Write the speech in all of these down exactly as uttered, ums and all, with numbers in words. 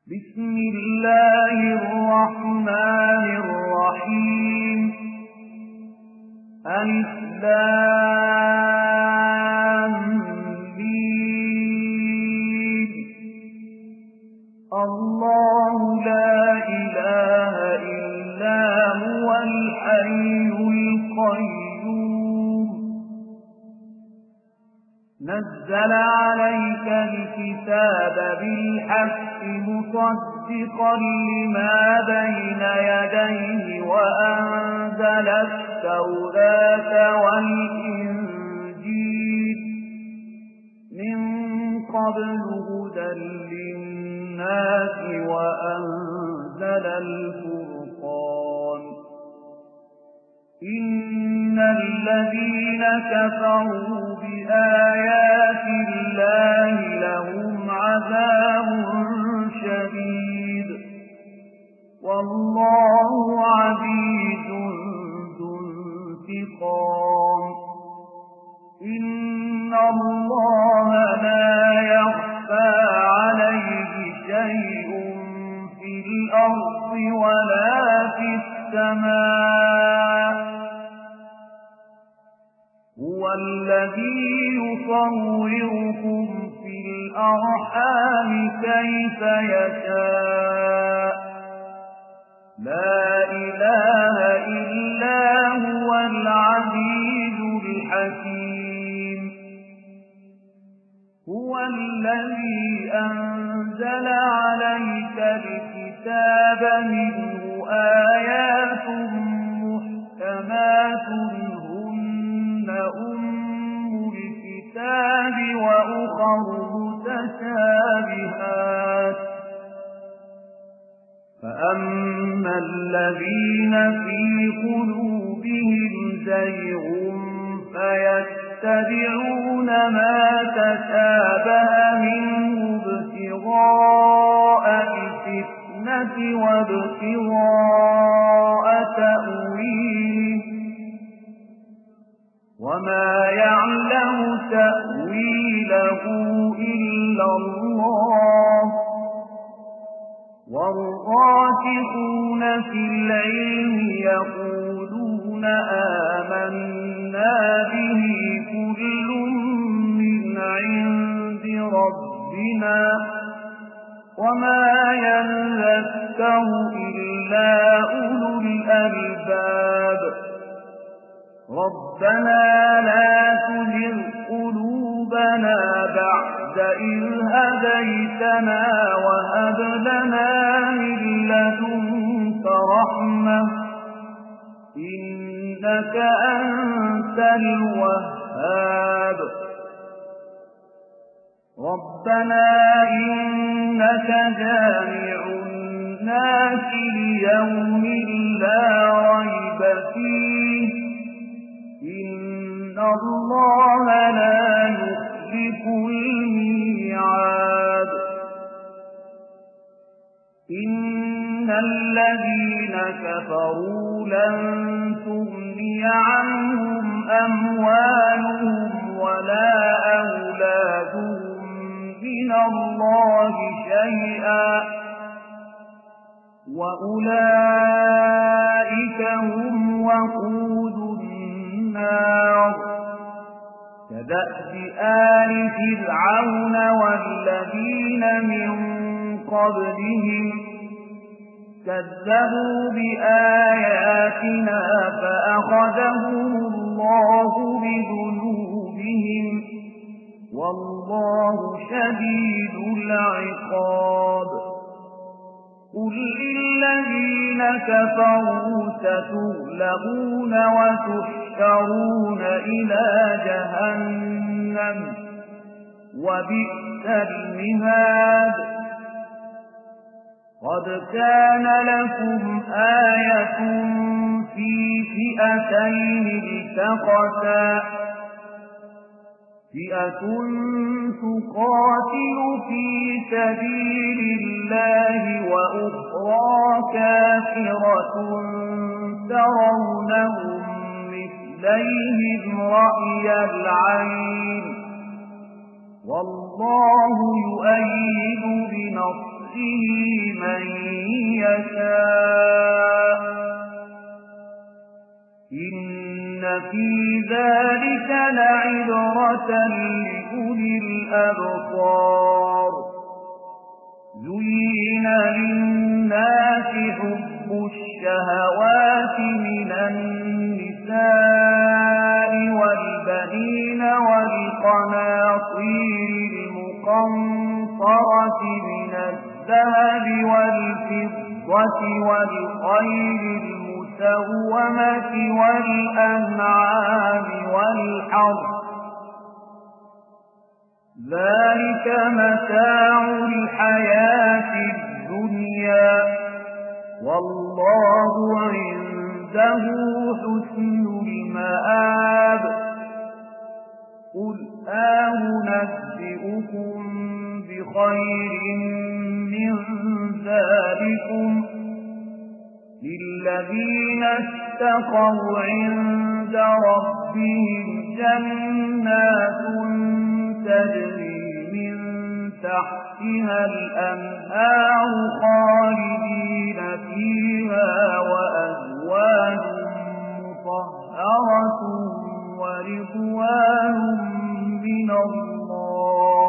بسم الله الرحمن الرحيم. ألف لام ميم. الله لا إله إلا هو الحي القيوم. نزل عليك الكتاب بالحق مصدقا لما بين يديه وأنزل التوراة والإنجيل من قبل هدى للناس وأنزل الفرقان. إن الذين كفروا بآيات الله لهم عذاب شديد والله عزيز ذو انتقام. إن الله لا يخفى عليه شيء في الأرض ولا في السماء. هو الذي يصوركم في الأرحام كيف يشاء. لا إله إلا هو العزيز الحكيم. هو الذي أنزل عليك الكتاب منه آيات محكمات أم الكتاب وأخر متشابهات. فأما الذين في قلوبهم زيغ فيتبعون ما تشابه منه ابتغاء الفتنة وابتغاء تأويله وما يعلم تأويله إلا الله. والراسخون في العلم يقولون آمنا به كل من عند ربنا وما يذكر إلا أولو الألباب. ربنا لا تزغ قلوبنا بعد إذ هديتنا وهب لنا من لدنك رحمة إنك أنت الوهاب. ربنا إنك جامع الناس ليوم لا ريب فيه إن الله لا يخلف الميعاد. إن الذين كفروا لن تغني عنهم أموالهم ولا أولادهم من الله شيئا وأولئك هم وقود النار. كدأب آل فرعون والذين من قبلهم كذبوا بآياتنا فأخذهم الله بذنوبهم والله شديد العقاب. قل للذين كفروا ستغلبون وتحشرون إلى جهنم وبئس المهاد. قد كان لكم آية في فئتين التقتا فئة تقاتل في سبيل الله وأخرى كافرة ترونهم مثليهم رأي العين والله يؤيد بنصره نُؤْتِهِ مَن يَشَاءُ إِنَّ فِي ذَلِكَ لَعِبْرَةً لِأُولِي الْأَبْصَارِ زُيِّنَ لِلنَّاسِ حُبُّ الشَّهَوَاتِ مِنَ النِّسَاءِ وَالْبَنِينَ وَالْقَنَاطِيرِ الْمُقَنطَرَةِ مِنَ الذَّهَبِ وَالْفِضَّةِ وَالْخَيْلِ الْمُسَوَّمَةِ وَالْأَنْعَامِ وَالْحَرْثِ ذَلِكَ مَتَاعُ الْحَيَاةِ الدُّنْيَا وَاللَّهُ عِندَهُ حُسْنُ الْمَآبِ قُلْ أَنُنَبِّئُكُم بِخَيْرٍ مِّن ذَلِكُمْ لِلَّذِينَ اتَّقَوْا عِندَ رَبِّهِمْ جَنَّاتٌ تَجْرِي مِن تَحْتِهَا الْأَنْهَارُ خَالِدِينَ فِيهَا وَأَزْوَاجٌ مُطَهَّرَةٌ وَرِضْوَانٌ مِّنَ اللَّهِ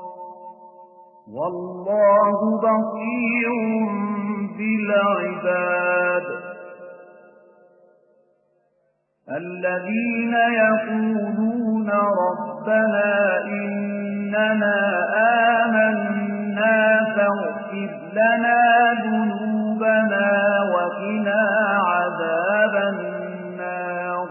وَاللَّهُ بَصِيرٌ بِالْعِبَادِ الَّذِينَ يَقُولُونَ رَبَّنَا إِنَّنَا آمَنَّا فاغفر لَنَا ذُنُوبَنَا وَقِنَا عَذَابَ النَّارِ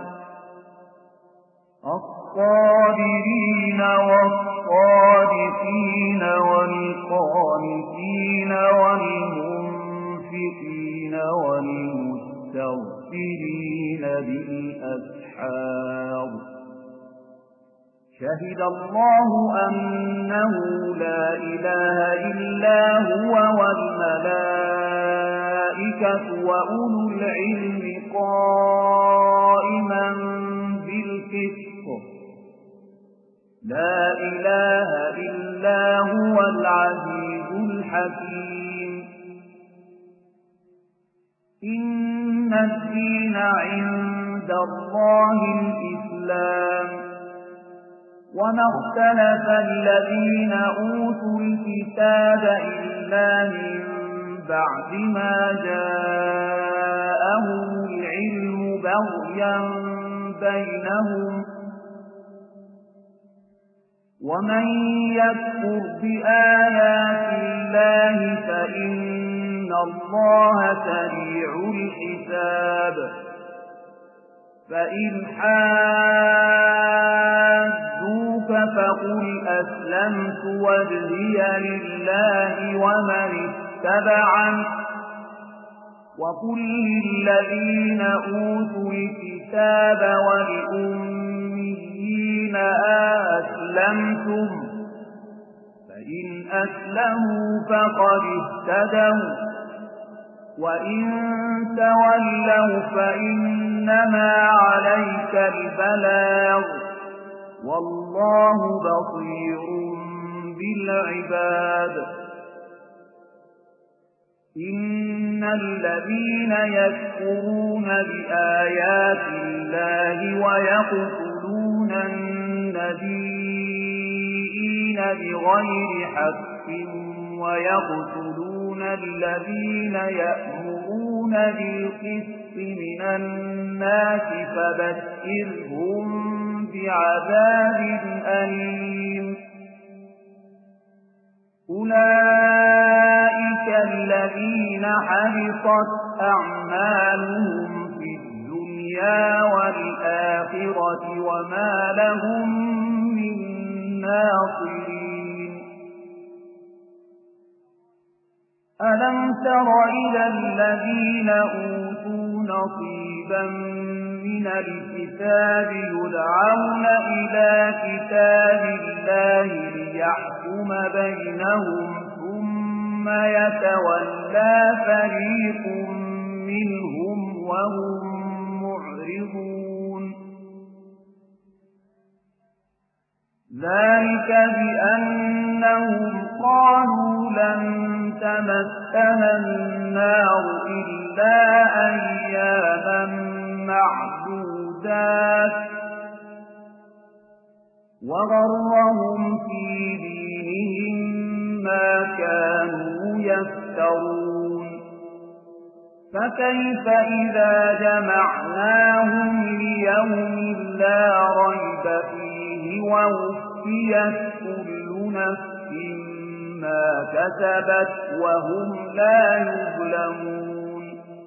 الصَّابِرِينَ وَالصَّادِقِينَ وَالْقَانِتِينَ وَالْمُنفِقِينَ وَالْمُسْتَغْفِرِينَ بِالْأَسْحَارِ شهد الله أنه لا إله إلا هو والملائكة وأولو العلم قائما بالقسط لا إله إلا هو العزيز الحكيم إن الدين عند الله الإسلام وما اختلف الذين أوتوا الكتاب إلا من بعد ما جاءهم العلم بغيا بينهم ومن يكفر بآيات الله فإن الله سريع الحساب فإن حاجوك فقل أسلمت وجهي لله ومن اتبعني وقل للذين أوتوا الكتاب والأميين أسلمتم فإن أسلموا فقد اهتدوا وإن تولوا فإنما عليك البلاغ والله بصير بالعباد إن الذين يكفرون بآيات الله ويقتلون النبيين بغير حق ويقتلون الذين يأمرون بالقسط من الناس فبشرهم بعذاب أليم أولئك الذين حبطت أعمالهم في الدنيا والآخرة وما لهم من ناصرين ألم تر إلى الذين أوتوا نصيبا من الكتاب يدعون إلى كتاب الله ليحكم بينهم ثم يتولى فريق منهم وهم معرضون ذلك بأنهم قالوا لن تمسنا النار إلا أياما معدودات وغرهم في دينهم ما كانوا يفترون فكيف إذا جمعناهم ليوم لا ريب فيه ووفيت كل نفس ما كسبت وهم لا يظلمون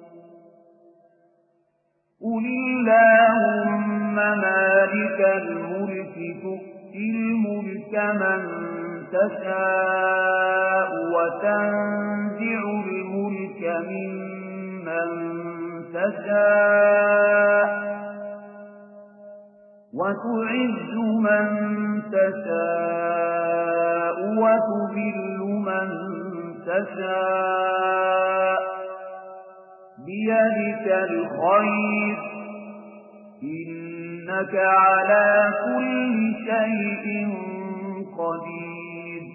قل اللهم مالك الملك تؤتي الملك من تشاء وتنزع الملك ممن تشاء وتعز من تشاء وتذل من تشاء بيدك الخير إنك على كل شيء قدير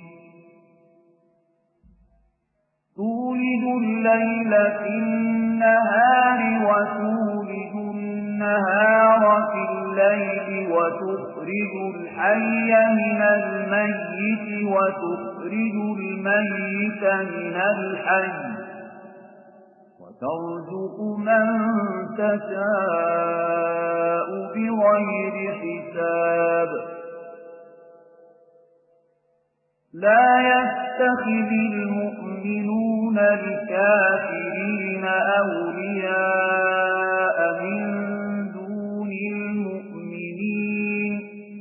تولد الليل في النهار وتولد النهار في الليل وتخرج الحي من الميت وتخرج الميت من الحي وترزق من تشاء بغير حساب لا يتخذ المؤمنون الكافرين أولياء من دون المؤمنين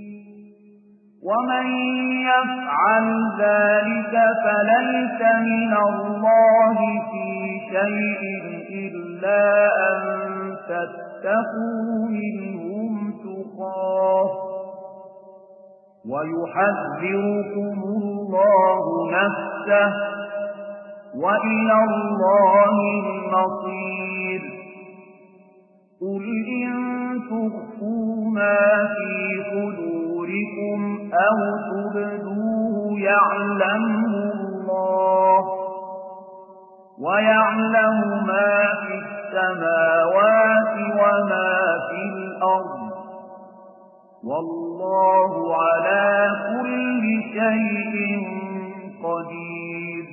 ومن يفعل ذلك فليس من الله في شيء إلا أن تتقوا منهم تقاه ويحذركم الله نفسه وإلى الله المصير قل إن تخفوا ما في صدوركم أو تبدوه يعلمه الله ويعلم ما في السماوات وما في الأرض والله على كل شيء قدير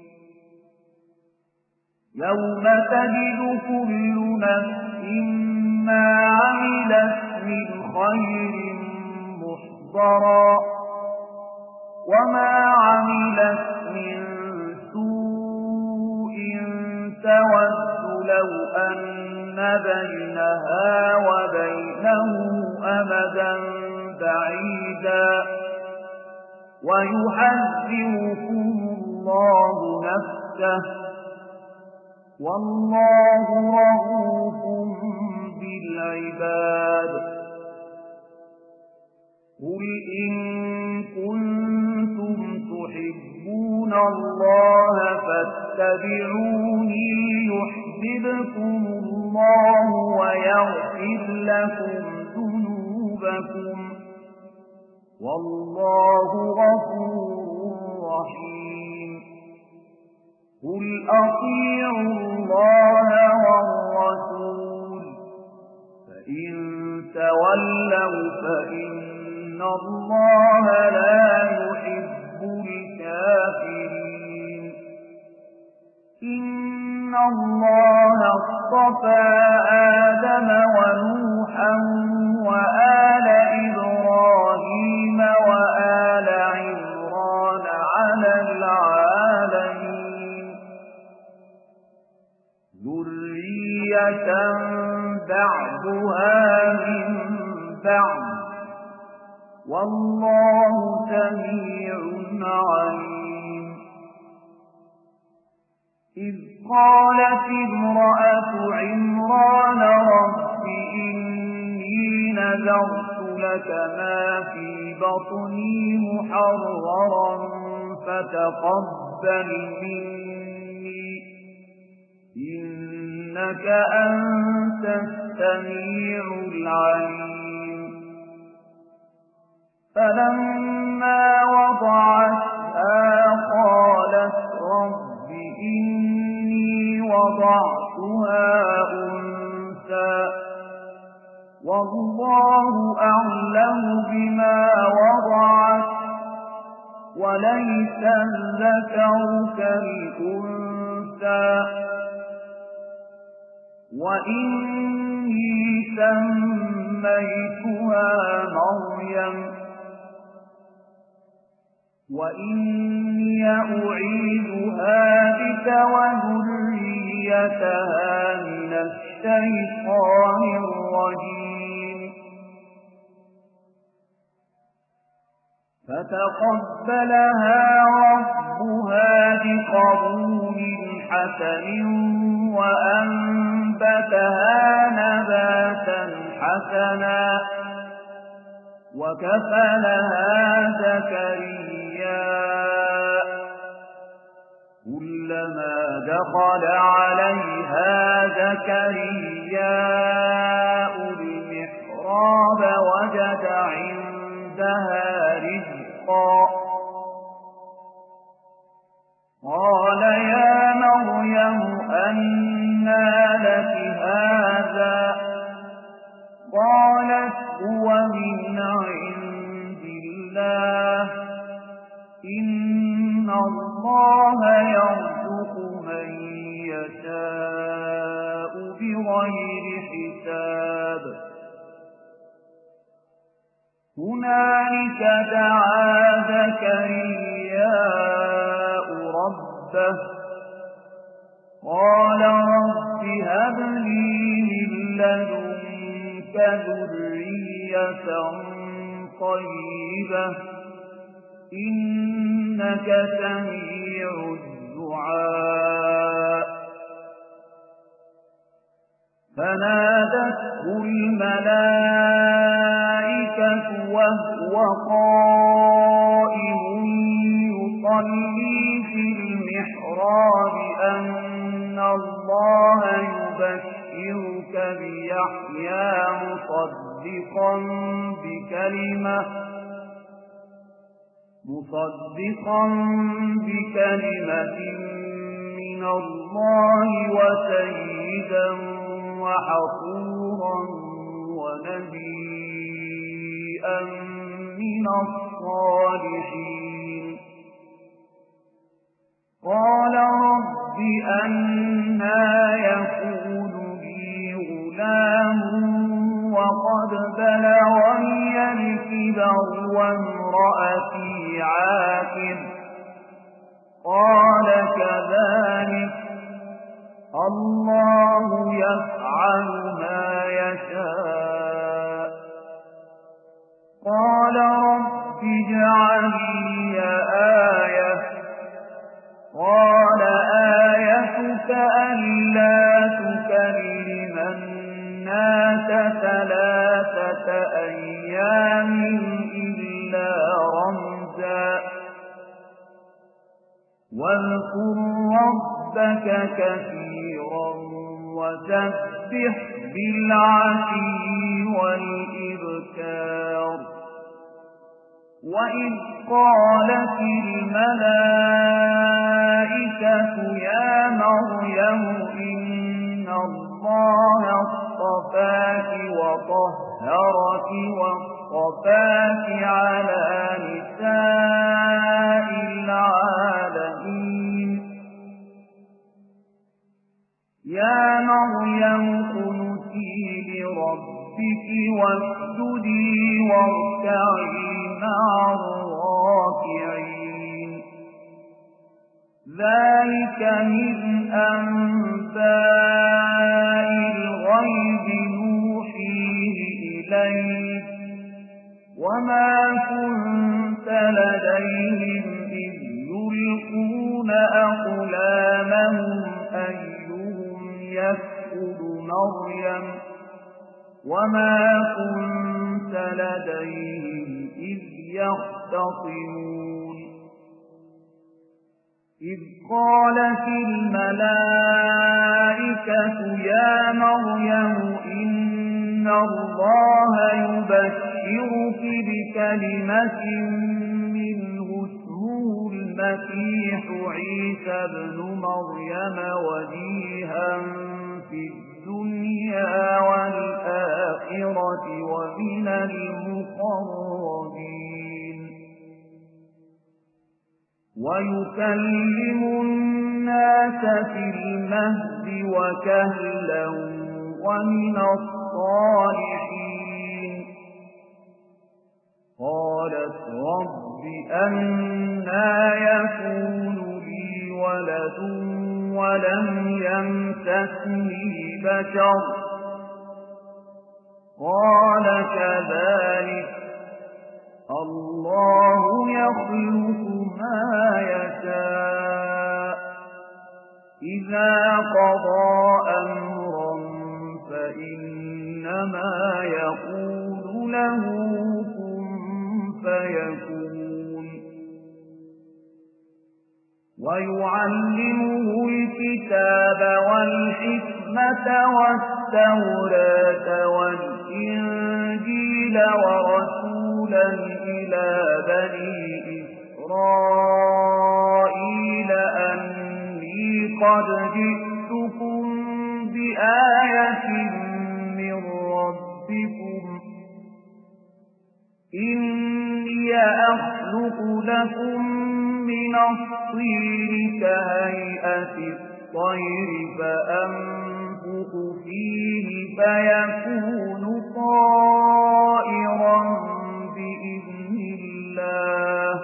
يوم تجد كل نفس ما عملت من خير محضرا وما عملت من سوء تود لو أن بينها وبينه أمدا بعيدا ويحذركم الله نفسه والله رؤوف بالعباد قل إن كنتم تحبون الله فاتبعوني يحببكم الله ويغفر لكم ذنوبكم والله غفور رحيم قل أطيعوا الله والرسول فإن تولوا فإن الله لا يحب الكافرين إن الله اصطفى آدم ونوحا وآل إبراهيم وآل عمران على العالمين ذرية بعدها من بعد والله سميع عليم إذ قالت امرأة عمران رب إني نذرت لك ما في بطني محررا فتقبل مني إنك أنت السميع العليم فلما وضعتها قالت رب وليس الذكر كالأنثى وإني سميتها مريم وإني أعيذها بك وذريتها من الشيطان الرجيم فتقبلها ربها بقبول حسن وأنبتها نباتا حسنا وكفلها زكريا كلما دخل عليها زكرياء المحراب وجد عندها رزقا قال يا مريم أنى لك هذا قالت هو من عند الله إن الله يرزق من يشاء بغير حساب هنالك دعا زكرياء ربه قال رب هب لي من لدنك ذرية طيبة إنك سميع الدعاء فنادته الملائكة وهو قائم يصلي في المحراب أن الله يبشرك بيحيى مصدقا بكلمة مصدقا بكلمة من الله وسيدا وحصورا ونبيا من الصالحين قال رب أنى يكون لي غلام وقد بلغني الكبر وامرأتي عاقر قال كذلك الله يفعل ما يشاء قال رب اجعل لي آية قال آيتك ألا تكلم الناس ثلاثة أيام إلا رمزا واذكر ربك كثيرا وسبح بالعشي والإبكار وإذ قالت الملائكة يا مريم إن الله اصطفاك وطهرك واصطفاك على نساء العالمين يا مريم قنتي لربك واسجدي واركعي مع الراكعين ذلك من أنباء الغيب نوحيه إليك وما كنت لديهم إذ يلقون أقلامهم أيهم يكفل مريم وما كنت لديهم إذ يختصمون إذ قالت الملائكة يا مريم إن الله يبشرك بكلمة منه اسمه المسيح عيسى ابن مريم وجيها في الدنيا والآخرة ومن المقربين ويكلم الناس في المهد وكهلا ومن الصالحين قالت رب أنى يكون لي ولد ولم يمسسني بشر قال كذلك الله يخلق ما يشاء إذا قضى أمرا فإنما يقول له كن فيكون ويعلمه الكتاب والحكمة والتوراة والإنجيل ورسولا إلى بني إسرائيل أني قد جئتكم بآية من ربكم إني أخلق لكم من الطين كهيئة الطير فأنفخ فيه فيكون طائرا بإذن الله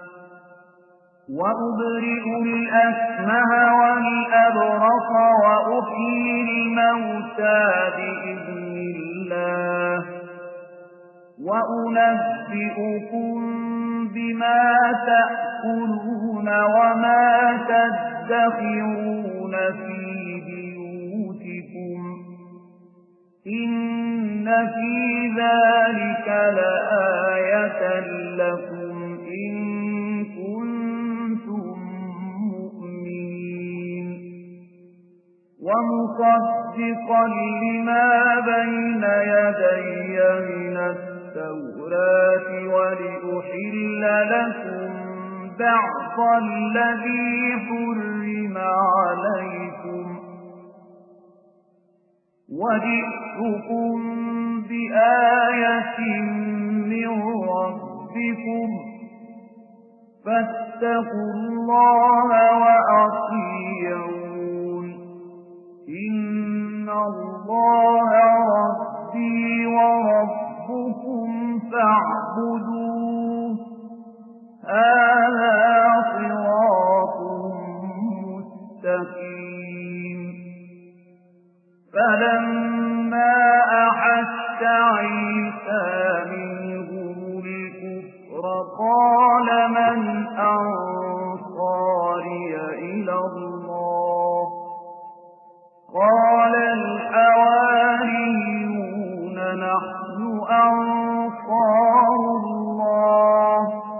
وأبرئ الأكمه والأبرص وأحيي الموتى بإذن الله وأنبئكم بما تأكلون وما تدخرون في بيوتكم إن في ذلك لآية لكم إن كنتم مؤمنين ومصدقا لما بين يدي من التوراة ولأحل لكم بعض الذي حرم عليكم وجئتكم بآية من ربكم فاتقوا الله وأطيعون إن الله ربي وربكم فاعبدوه هذا صراط مستقيم فلما أحس عيسى منهم الكفر قال من أنصاري إلى الله قال الحواريون نحن أنصار الله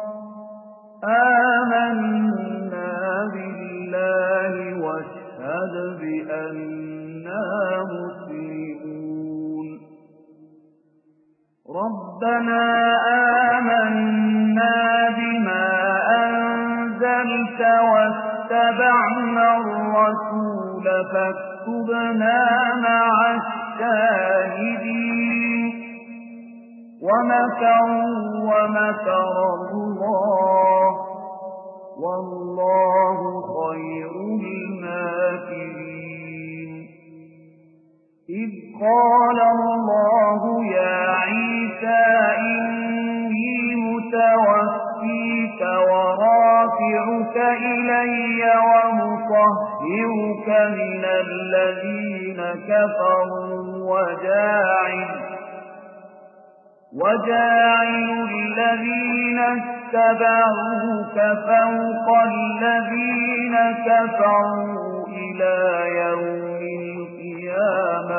آمنا بالله واشهد بأننا مسلمون ربنا آمنا بما أنزلت واتبعنا الرسول فاكتبنا مع الشاهدين ومكروا ومكر الله والله خير الماكرين إذ قال الله يا عيسى إني متوفيك ورافعك إلي ومطهرك من الذين كفروا وجاعل وجاعل الذين اتبعوك فوق الذين كفروا إلى يوم القيامة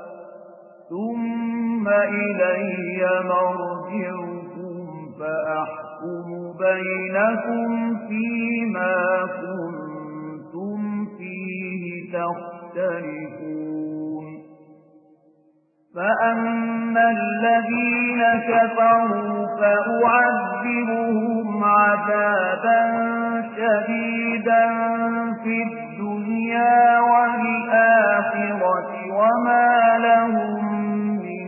ثم إلي مرجعكم فأحكم بينكم فيما كنتم فيه تختلفون فأما الذين كفروا فأعذبهم عذابا شديدا في الدنيا والآخرة وما لهم من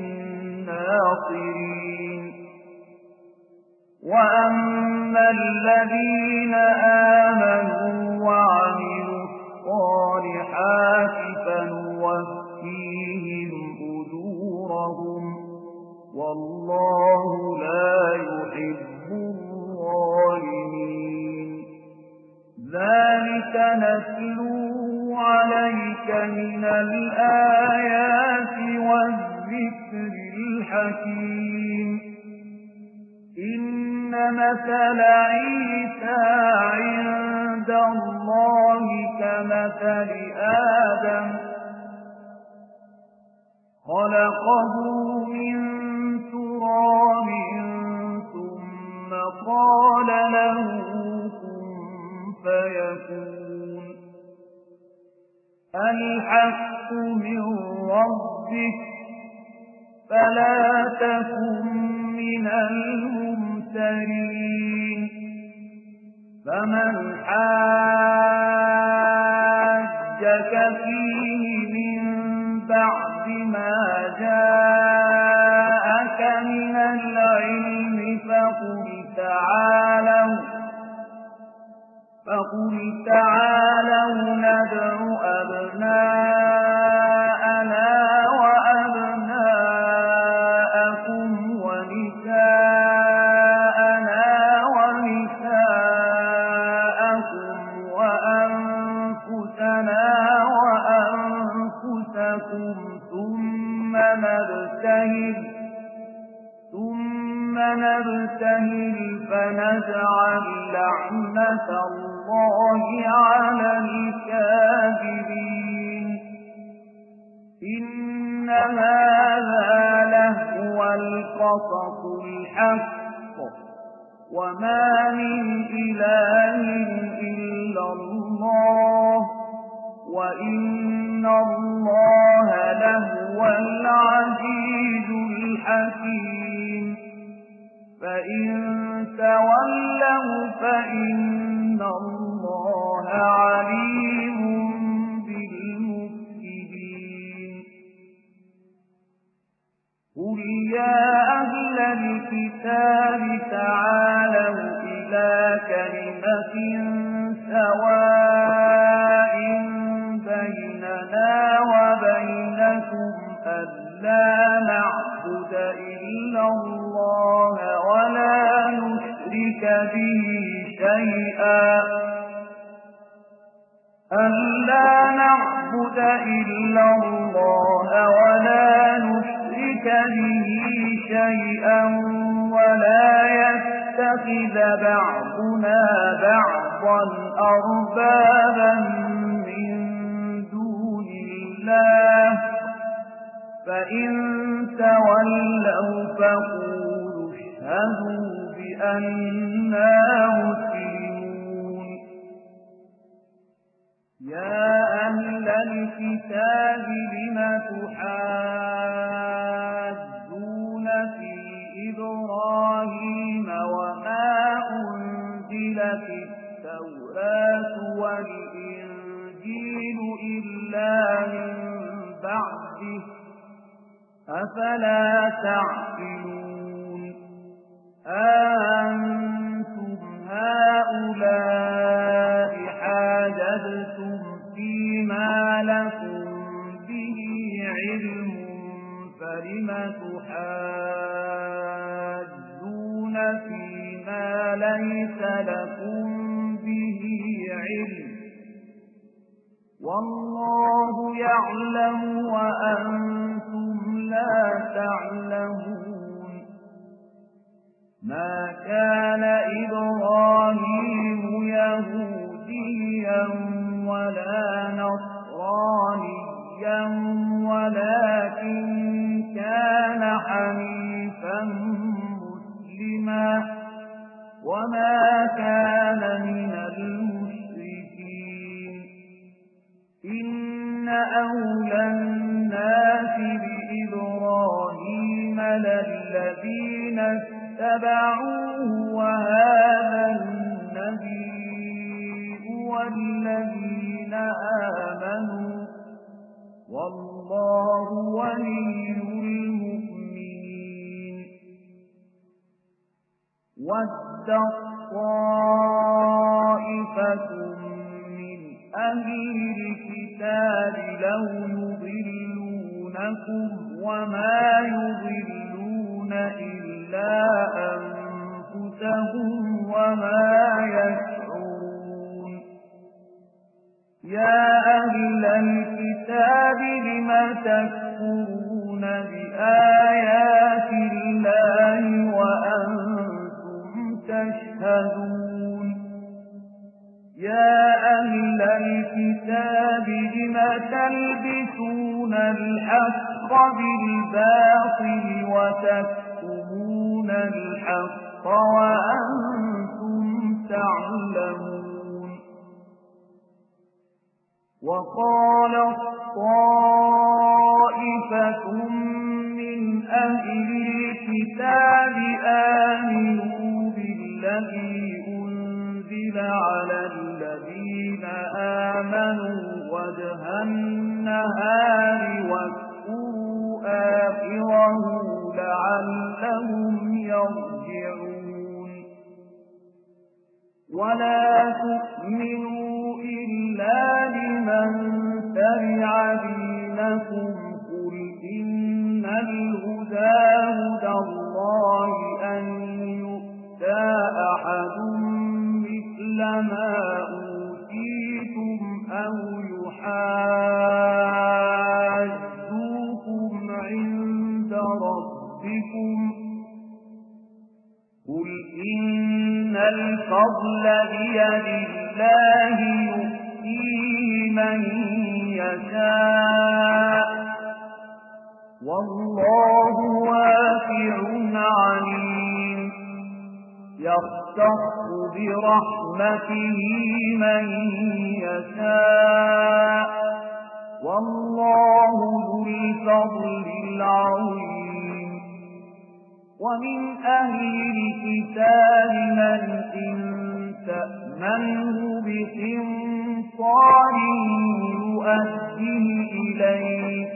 ناصرين وأما الذين آمنوا نتلو عليك من الآيات والذكر الحكيم إن مثل عيسى عند الله كمثل آدم خلقه من تراب ثم قال له كن فيكون الحق من ربك فلا تكن من الممترين فمن حاجك فيه من بعد ما جاءك من العلم فقل تعالوا فقل تعالوا ندع أبناءنا وأبناءكم ونساءنا ونساءكم وأنفسنا وأنفسكم ثم نبتهل ثم نبتهل فنجعل لعنة الله على الكاذبين إن هذا لهو القصص الحق وما من إله إلا الله وإن الله لهو العزيز الحكيم فإن تولوا فإن الله عليم بالمفسدين قل يا أهل الكتاب تعالوا إلى كلمة سواء بيننا وبينكم ألا نعبد إلا الله ولا نشرك به شيئا ألا نعبد إلا الله ولا نشرك به شيئا ولا يتخذ بعضنا بعضا أربابا من دون الله فإن تولوا فقولوا اشهدوا بأننا مسلمون يا أهل الكتاب لم تحاجون في إبراهيم وما أنزلت التوراة والإنجيل إلا من بعده أفلا تعقلون أأنتم هؤلاء حاججتم فيما لكم به علم فلم تحاجون فيما ليس لكم به علم والله يعلم وأنتم لا تعلمون ما كان إبراهيم يهوديا ولا نصرانيا ولكن كان حنيفا مسلما وما كان من المشركين إن أولى الناس بإبراهيم للذين اتبعوه وهذا النبي والذين آمنوا والله ولي المؤمنين ود طائفة من أهل الكتاب لو يضلونكم وما يضلون إلا أنفسهم وما يشعرون يا أهل الكتاب لم تكفرون بآيات الله وأنتم تشهدون يا أهل الكتاب لم تلبسون الحق بالباطل وتكتمون الحق وأنتم تعلمون وقالت طائفة من أهل الكتاب آمنوا بالذي أنزل على الذين آمنوا وجه النهار واكفروا آخره لعلهم يرجعون ولا تؤمنوا إلا لمن تبع دينكم قل إن الهدى هدى الله أن يؤتى أحد مثل ما أوتيتم أو يحاجوكم عند ربكم قل إن الفضل بيد الله يؤتيه من يشاء والله واسع عليم يختص برحمته من يشاء والله ذو الفضل العظيم ومن أهل الكتاب من إن تأمنه بقنطار يؤديه إليك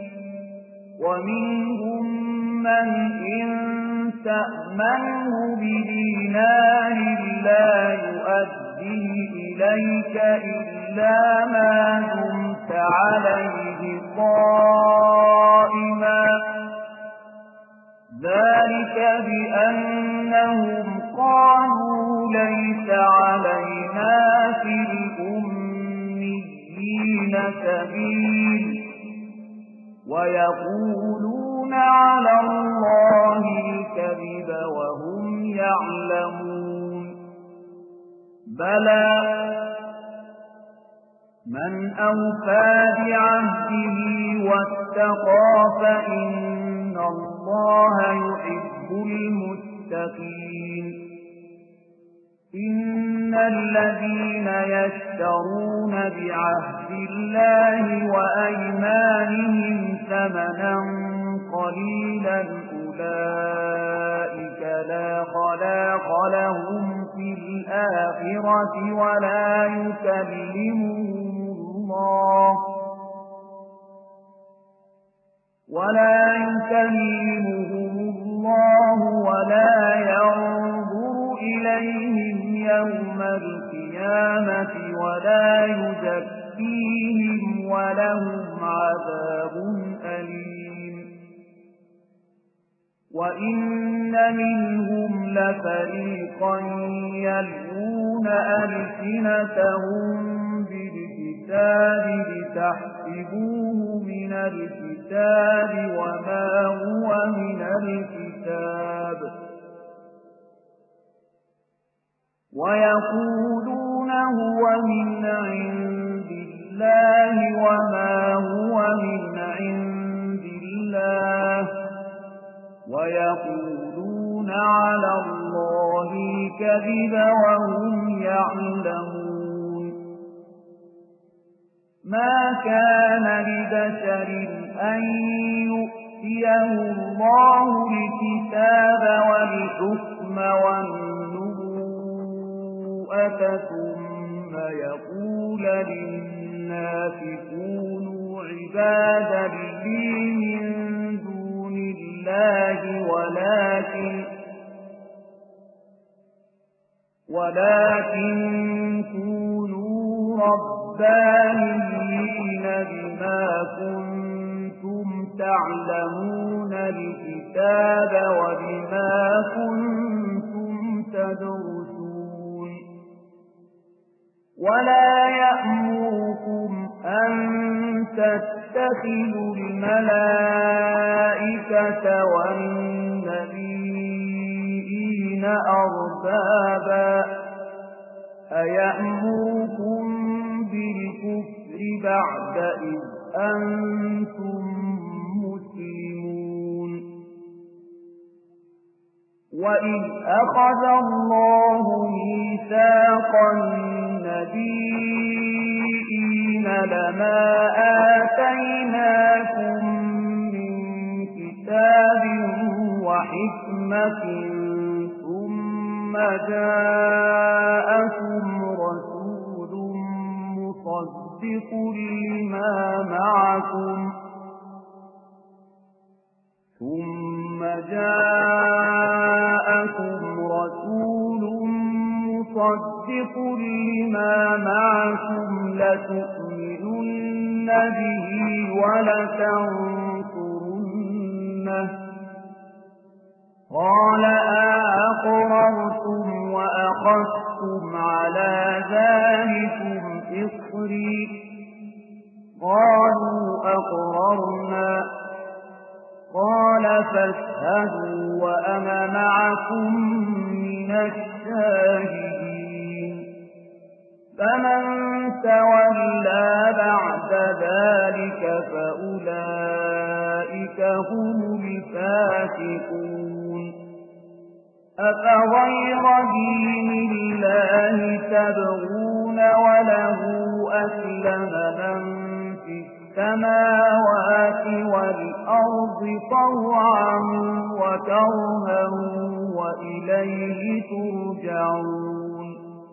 ومنهم من إن تأمنه بدينار لا يؤديه إليك إلا ما دمت عليه قائما ذلك بأنهم قالوا ليس علينا في الأميين سبيل ويقولون على الله الكذب وهم يعلمون بلى من أوفى بعهده واتقى فإن الله يحب المتقين إن الذين يشترون بعهد الله وأيمانهم ثمنا قليلا أولئك لا خلاق لهم في الآخرة ولا يكلمهم الله ولا يكلمهم الله ولا ينظر إليهم يوم القيامة ولا يزكيهم ولهم عذاب أليم وإن منهم لفريقا يلوون ألسنتهم بالكتاب لتحسبوه من الكتاب وما هو من الكتاب ويقولون هو من عند الله وما هو من عند الله ويقولون على الله الكذب وهم يعلمون ما كان لبشر أن يؤتيه الله الكتاب والحكم والنبوءة ثم يقول للناس كونوا عبادا لي من دون الله ولكن ولكن كونوا ربانيين بما كنتم تعلمون الكتاب وبما كنتم تدرسون ولا يأمركم أن تتخذوا الملائكة والنبيين أربابا أيأمركم بالكفر بعد إذ أنتم مسلمون وإذ أخذ الله ميثاق النبيين لما آتيناكم من كتاب وحكمة ثم جاءكم رسول مصدق لما معكم ثم جاءكم رسول مصدق لما معكم لتؤمنن به ولتنصرنه قال أأقررتم وأخذتم على ذلكم إصري قالوا أقررنا قال فاشهدوا وأنا معكم من الشاهدين فمن تولى بعد ذلك فأولئك هم الفاسقون أفغير دين الله تبغون وله أسلم من في السماوات والأرض طوعا وكرها وإليه ترجعون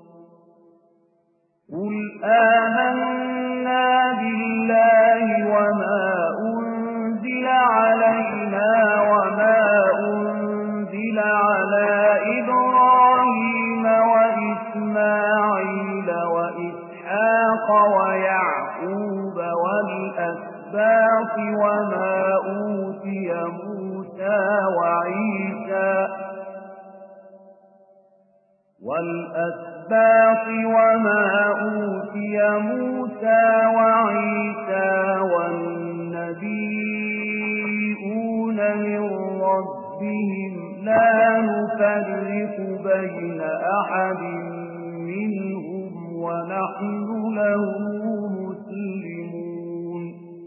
قل آمنا بالله وما أنزل علينا وما أنزل على إبراهيم وإسماعيل وإسحاق ويعقوب والأسباط وما أوتي موسى وعيسى والأسباط وما أوتي موسى وعيسى والنبيون من ربهم لا نفرق بين أحد منهم ونحن له مسلمون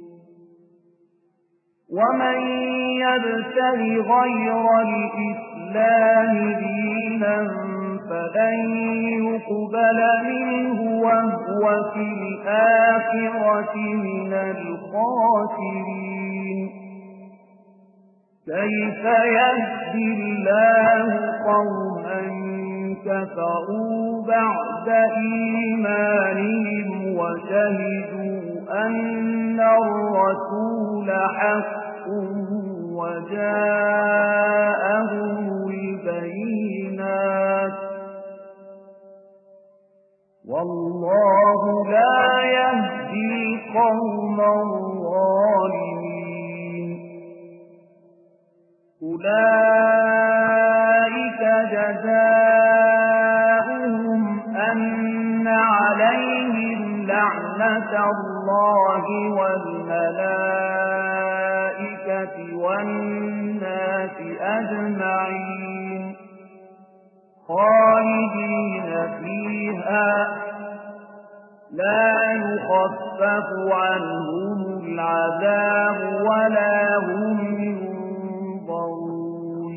ومن يبتغ غير الإسلام دينا فلن يقبل منه وهو في الآخرة من الخاسرين كيف يهدي الله قوما كفروا بعد إيمانهم وشهدوا أن الرسول حق وجاءهم البينات والله لا يهدي القوم الظالمين أولئك جزاؤهم أن عليهم لعنة الله والملائكة والناس أجمعين خالدين فيها لا يخفف عنهم العذاب ولا هم ينظرون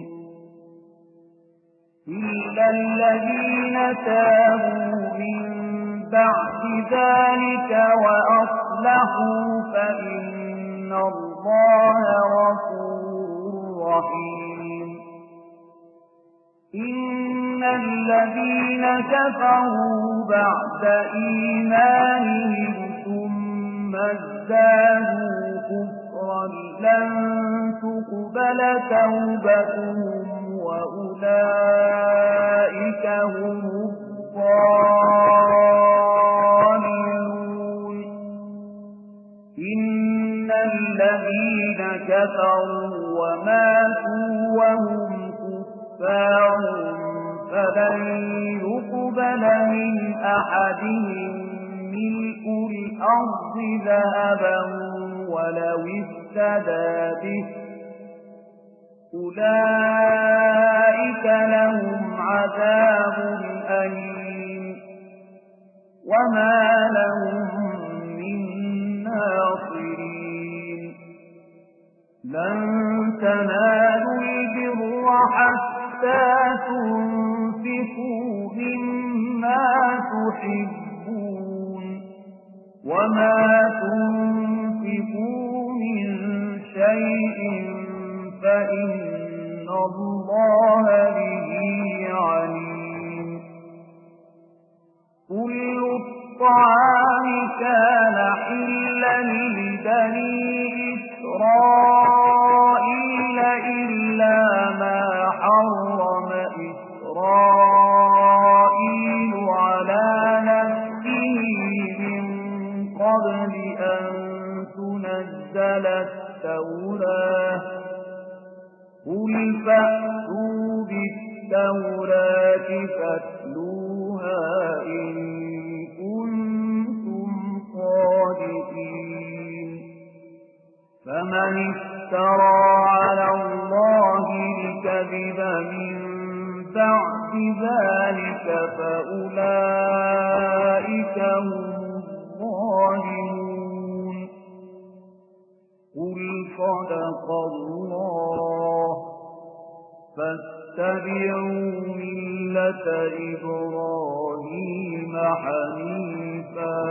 إلا الذين تابوا من بعد ذلك وأصلحوا فإن الله غفور رحيم إن الذين كفروا بعد إيمانهم ثم ازدادوا كفرا لن تقبل توبتهم وأولئك هم الضالون إن الذين كفروا وماتوا وهم كفار فلن يقبل تقبل من أحدهم ملء الأرض ذهبا ولو افتدى به أولئك لهم عذاب أليم وما لهم من ناصرين لن تنالوا البر حتى تنفقوا مما تحبون وما تنفقوا من شيء فإن الله به عليم كل الطعام كان حلا لبني إسرائيل إلا ما حرم إسرائيل على نفسه من قبل أن تنزل التوراة قل فأتوا بالتوراة فاتلوها إن كنتم صادقين فمن افترى على الله الكذب من بعد ذلك فأولئك هم الظالمون قل صدق الله فاتبعوا ملة إبراهيم حنيفا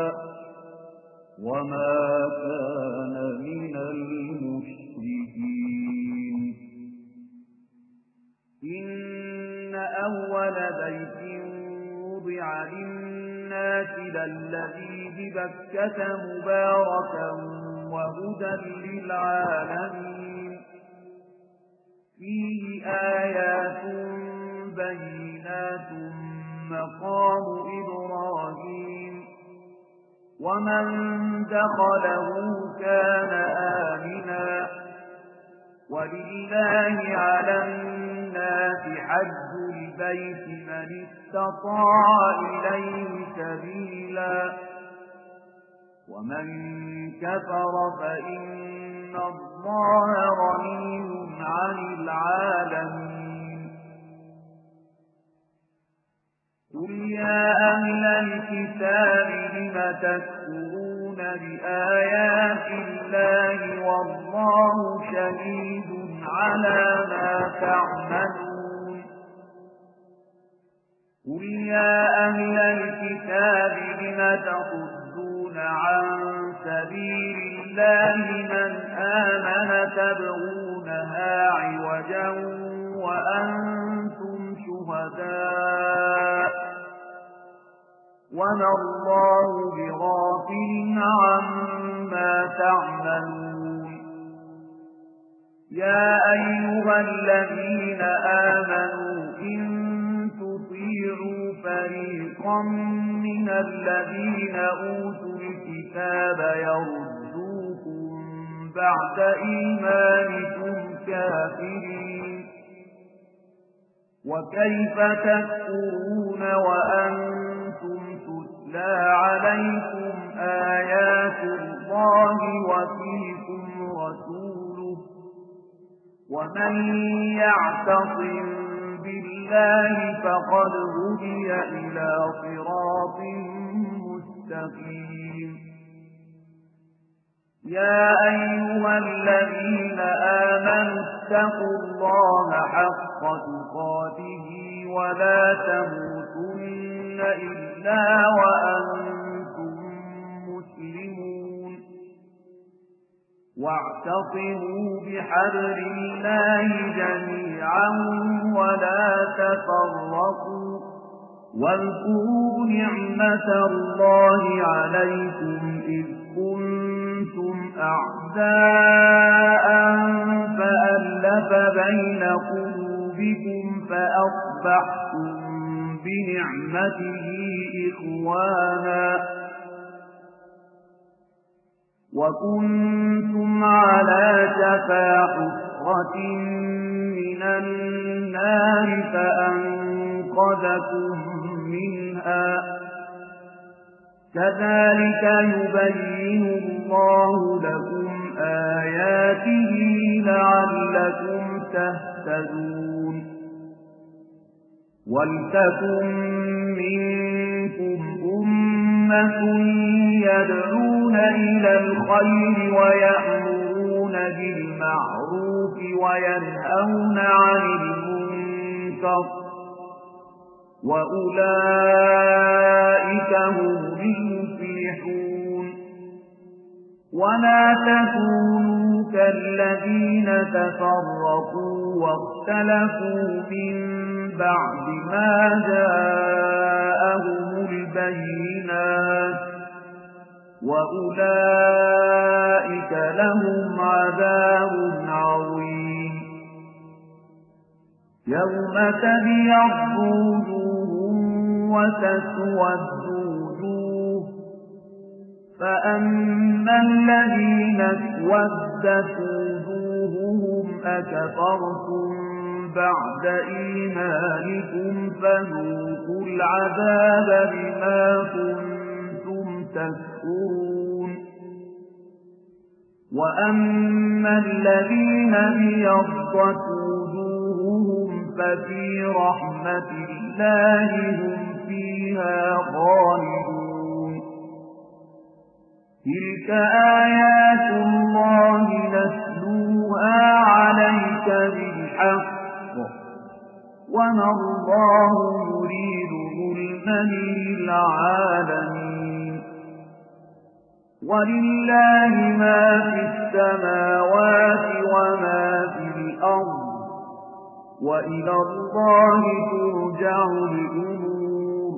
وما كان من المشركين إن أول بيت وضع للناس للذي ببكة مباركا وهدى للعالمين فيه آيات بينات مقام إبراهيم ومن دخله كان آمنا ولله على الناس حج البيت من استطاع إليه سبيلا ومن كفر فإن الله غني عن العالمين قل يا أهل الكتاب لم تكفرون بآيات الله والله شهيد على ما تعملون قل يا أهل الكتاب لم تصدون عن سبيل الله من آمن تبغونها عوجا وأنتم شهداء وما الله بغافل عما تعملون يا أيها الذين آمنوا إن تطيعوا فريقا من الذين أوتوا الكتاب يردوكم بعد إيمانكم كافرين وكيف تكفرون وأنتم تتلى عليكم آيات الله وفيكم رسوله ومن يعتصم بالله فقد هدي إلى صراط مستقيم يا أيها الذين آمنوا اتقوا الله حق تقاته ولا تموتن إلا وأنتم مسلمون واعتصموا بحبل الله جميعا ولا تفرقوا واذكروا نعمة الله عليكم إذ كنتم أعداء فألف بين قلوبكم فأصبحتم بنعمته إخوانا وكنتم على شفا حفرة من النار فأنقذكم منها منها كذلك يبين الله لكم آياته لعلكم تهتدون ولتكن منكم أمة يدعون إلى الخير ويأمرون بالمعروف وينهون عن المنكر وأولئك هم المفلحون ولا تكونوا كالذين تفرقوا واختلفوا من بعد ما جاءهم البينات وأولئك لهم عذاب عظيم يوم تبيض وجوه وتسود وجوه فأما الذين اسودت وجوههم أكفرتم بعد إيمانكم فذوقوا العذاب بما كنتم تكفرون وأما الذين ابيضت وجوههم ففي رحمة الله هم فيها خالدون تلك آيات الله نتلوها عليك بالحق وما الله يريد ظلما للعالمين ولله ما في السماوات وما في الأرض وإلى الله ترجع الأمور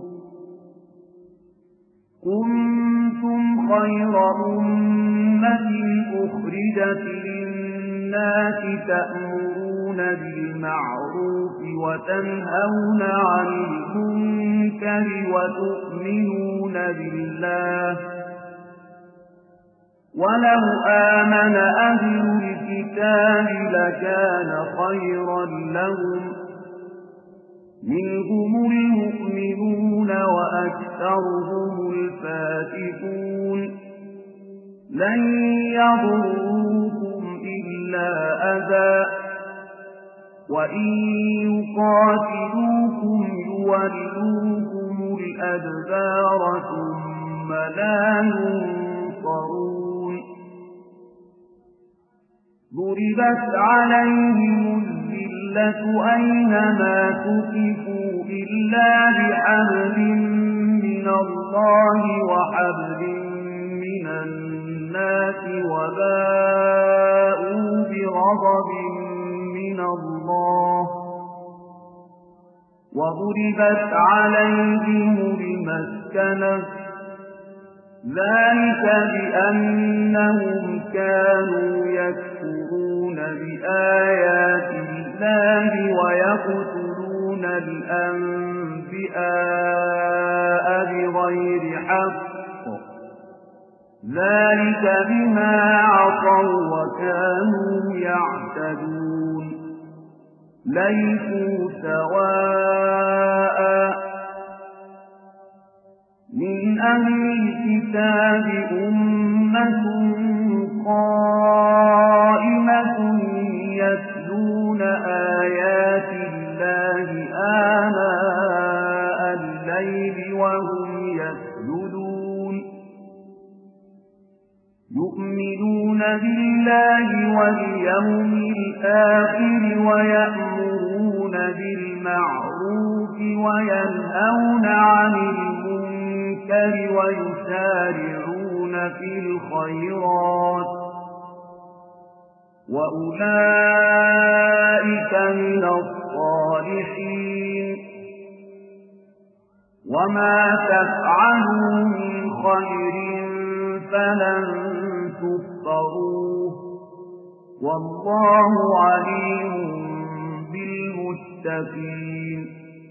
كنتم خير أمة أخرجت للناس تأمرون بالمعروف وتنهون عن المنكر وتؤمنون بالله ولو آمن أهل الكتاب لكان خيرا لهم منهم المؤمنون وأكثرهم الفاسقون لن يضروكم إلا أذى وإن يقاتلوكم يولوكم الأدبار ثم لا ينصرون ضربت عليهم الذلة أينما تكفوا إلا بحبل من الله وحبل من الناس وباءوا بغضب من الله وضربت عليهم المسكنة ذلك بأنهم كانوا يكفرون بآيات الله ويقتلون الأنبياء بغير حق ذلك بما عصوا وكانوا يعتدون ليسوا سواء من أهل الكتاب أمة قائمة يتلون آيات الله آناء الليل وهم يسجدون يؤمنون بالله واليوم الآخر ويأمرون بالمعروف وينهون عن المنكر ويسارعون في الخيرات وأولئك من الصالحين وما تفعلوا من خير فلن تكفروه والله عليم بالمتقين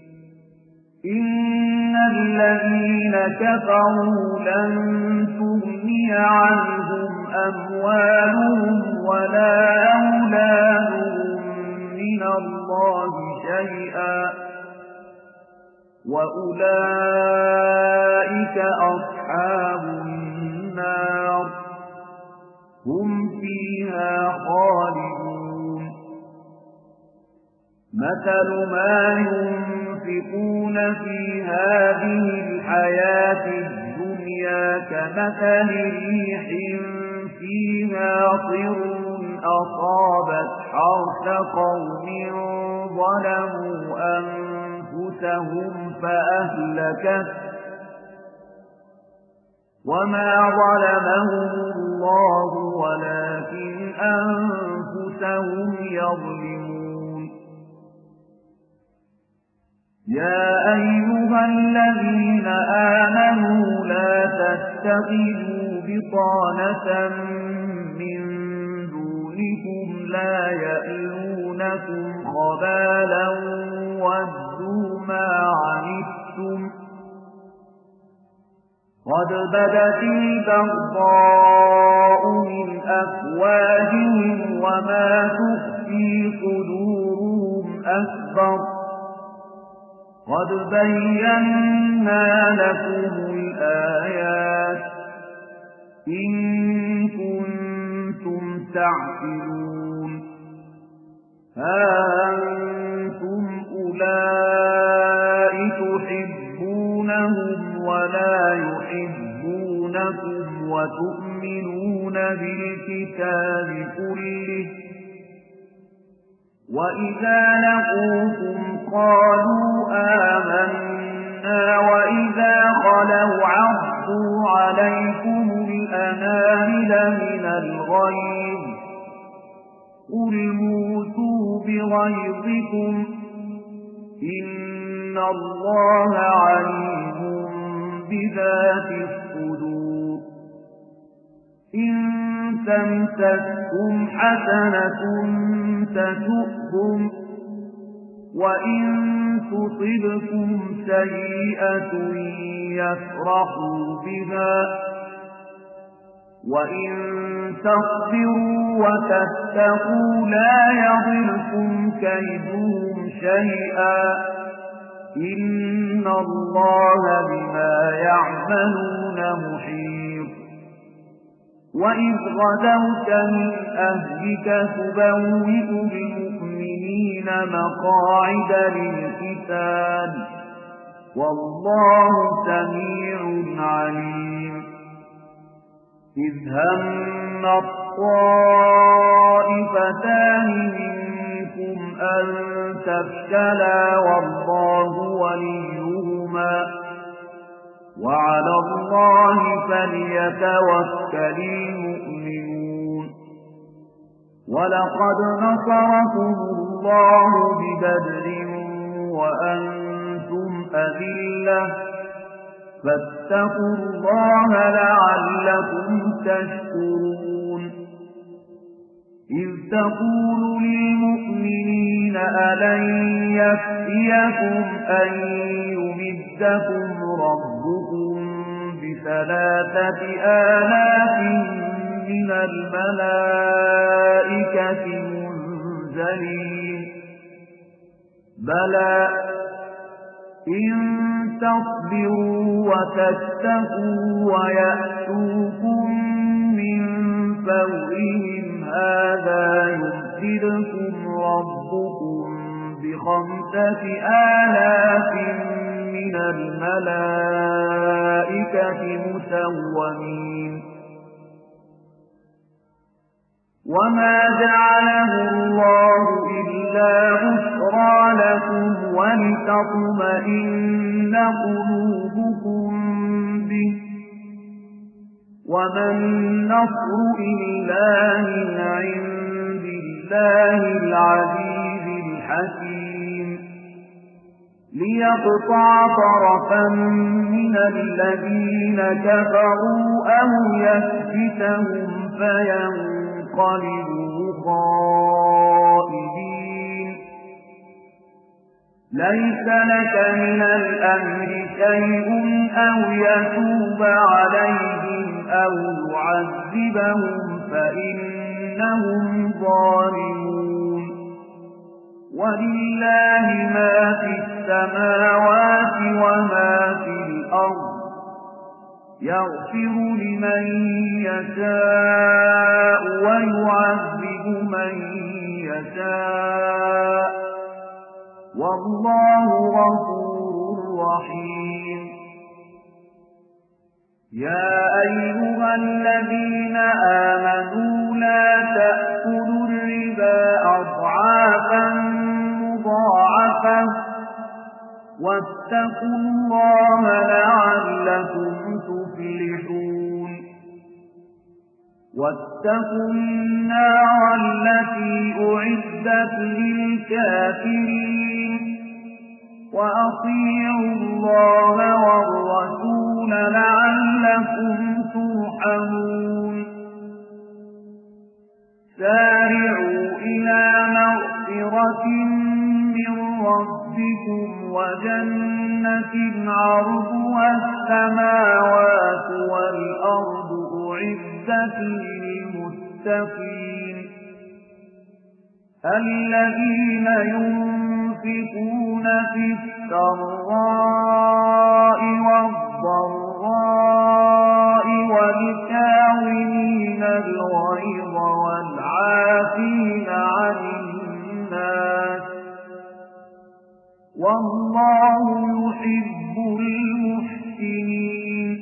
إن الذين كفروا لن تغني عنهم أموالهم ولا أولادهم من الله شيئا وأولئك مثل ما ينفقون في هذه الحياة الدنيا كمثل ريح فيها صر أصابت حرث قوم ظلموا أنفسهم فأهلكت وما ظلمهم الله ولكن أنفسهم يظلمون يا أيها الذين آمنوا لا تتخذوا بطانة من دونكم لا يألونكم خبالا ودوا ما عنتم قد بدت البغضاء من أفواههم وما تخفي صدورهم أكبر قد بينا لكم الآيات إن كنتم تعقلون ها أنتم أولئك تحبونهم ولا يحبونكم وتؤمنون بالكتاب كله وإذا لقوكم قالوا آمنا وإذا خلوا عضوا عليكم الأنامل من الغيظ قل موتوا بغيظكم إن الله عليم بذات الصدور إن تمسككم حسنة تسؤهم وإن تصبكم سيئة يفرحوا بها وإن تصبروا وتتقوا لا يضركم كيدهم شيئا إن الله بما يعملون محيط وإذ غدوت من أهلك تبوئ المؤمنين مقاعد للقتال والله سميع عليم إذ هم الطائفتان منكم أن تفشلا والله وليهما وعلى الله فليتوكل المؤمنون ولقد نصركم الله ببدر وأنتم أذلة فاتقوا الله لعلكم تشكرون إذ تقول للمؤمنين ألن يكفيكم أن يمدكم ربكم بثلاثة آلاف من الملائكة منزلين بلى إن تصبروا وتتقوا ويأتوكم من فورهم هذا يمددكم ربكم بخمسة آلاف من الملائكة مسومين وما جعله الله إلا بشرى لكم ولتطمئن قلوبكم به وما النصر إلا من عند الله العزيز الحكيم ليقطع طرفا من الذين كفروا أو يسكتهم فينقلبوا خائبين ليس لك من الأمر شيء أو يتوب عليهم أو يعذبهم فإنهم ظالمون ولله ما في السماوات وما في الأرض يغفر لمن يشاء ويعذب من يشاء والله غفور رحيم. يا أيها الذين آمنوا لا تأكلوا الربا أضعافا مضاعفة واتقوا الله لعلكم تفلحون. واتقوا النار التي أعدت للكافرين وأطيعوا الله والرسول لعلكم ترحمون. سارعوا إلى مغفرة من ربكم وجنة عرضها السماوات والأرض أعدت للمتقين الذين ينفقون في السراء والضراء والكاظمين الغيظ والعافين عن الناس والله يحب المحسنين.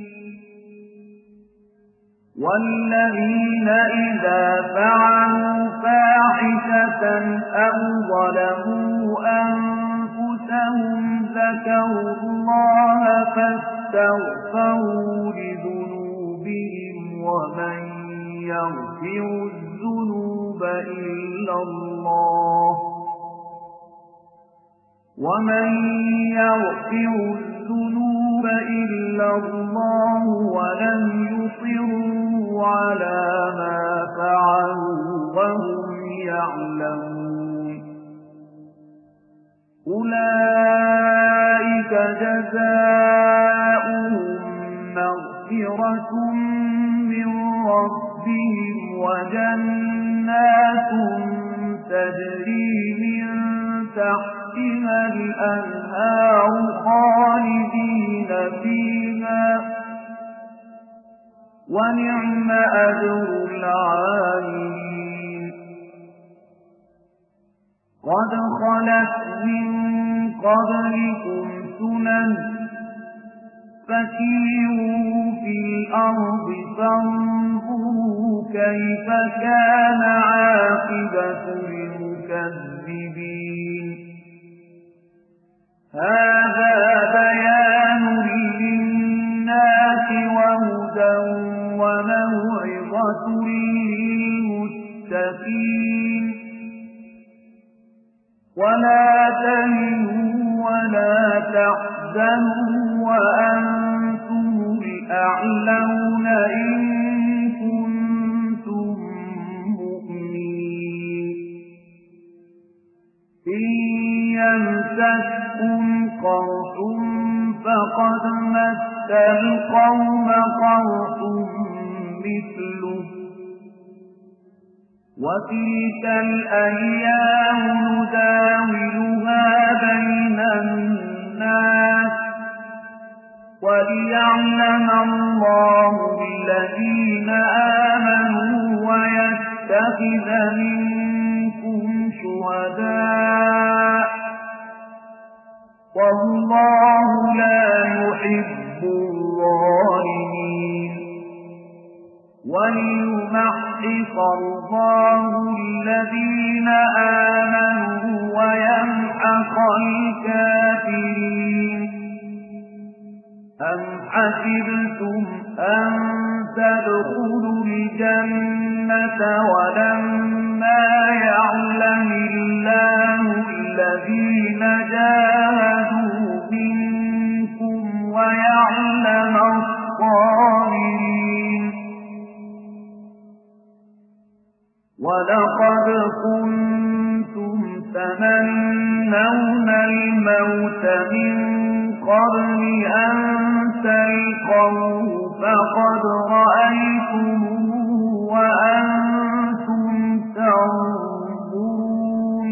والذين إذا فعلوا فاحشة أو ظلموا أنفسهم ذكروا الله فاستغفروا لذنوبهم ومن يغفر الذنوب إلا الله ومن يغفر الذنوب إلا الله ولم يصروا على ما فعلوا وهم يعلمون. أولئك جزاؤهم مغفرة من ربهم وجنات تجري من تحتها الأنهار خالدين فيها ونعم أجر العاملين. قد خلت من قبلكم سنن فسيروا في الأرض فانظروا كيف كان عاقبة المكذبين. هذا بيان للناس وهدى وموعظة للمتقين. ولا تهنوا ولا تحزنوا وأنتم الأعلون إن كنتم مؤمنين. إن يمسككم قرح فقد مس القوم قرح مثله وتلك الأيام نداولها بين الناس وليعلم الله الذين آمنوا ويتخذ منكم شهداء والله لا يحب الظالمين. وليمحص الله الذين آمنوا ويمحق الكافرين. أم حسبتم أن تدخلوا الجنة ولما يعلم الله الذين جاهدوا منكم ويعلم الصابرين. ولقد كنتم تمنون الموت من قبل أن تلقوه فقد رأيتموه وأنتم تنظرون.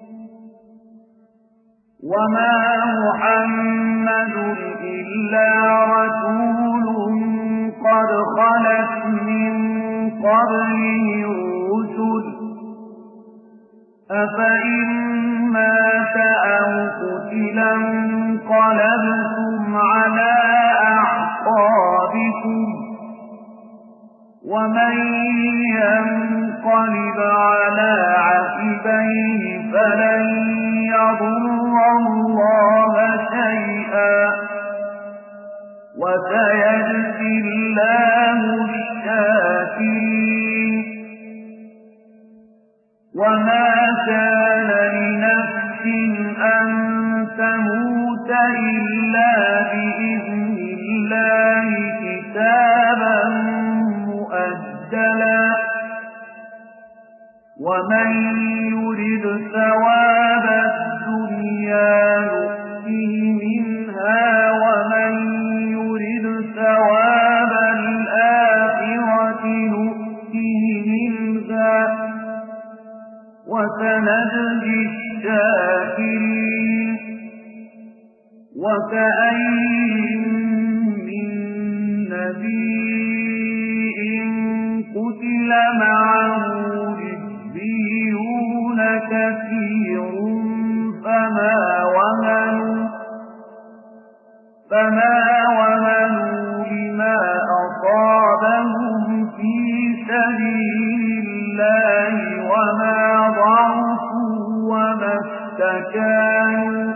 وما محمد إلا رسول قد خلت من قبله الرسل أفإن مات أو لانقلبتم على أعقابكم ومن ينقلب على عقبيه فلن يضر الله شيئا وسيجزي الله الشاكرين وما كان لنفس أن تموت إلا بإذن الله كتابا مؤجلا ومن يرد ثواب الدنيا نؤته منها ومن يرد ثواب الآخرة نؤته منها وسنجزي الشاكرين وكأين من نبي قتل معه ربيون كثير فما وهنوا فما وهنوا لما أصابهم في سبيل الله وما ضعفوا وما استكانوا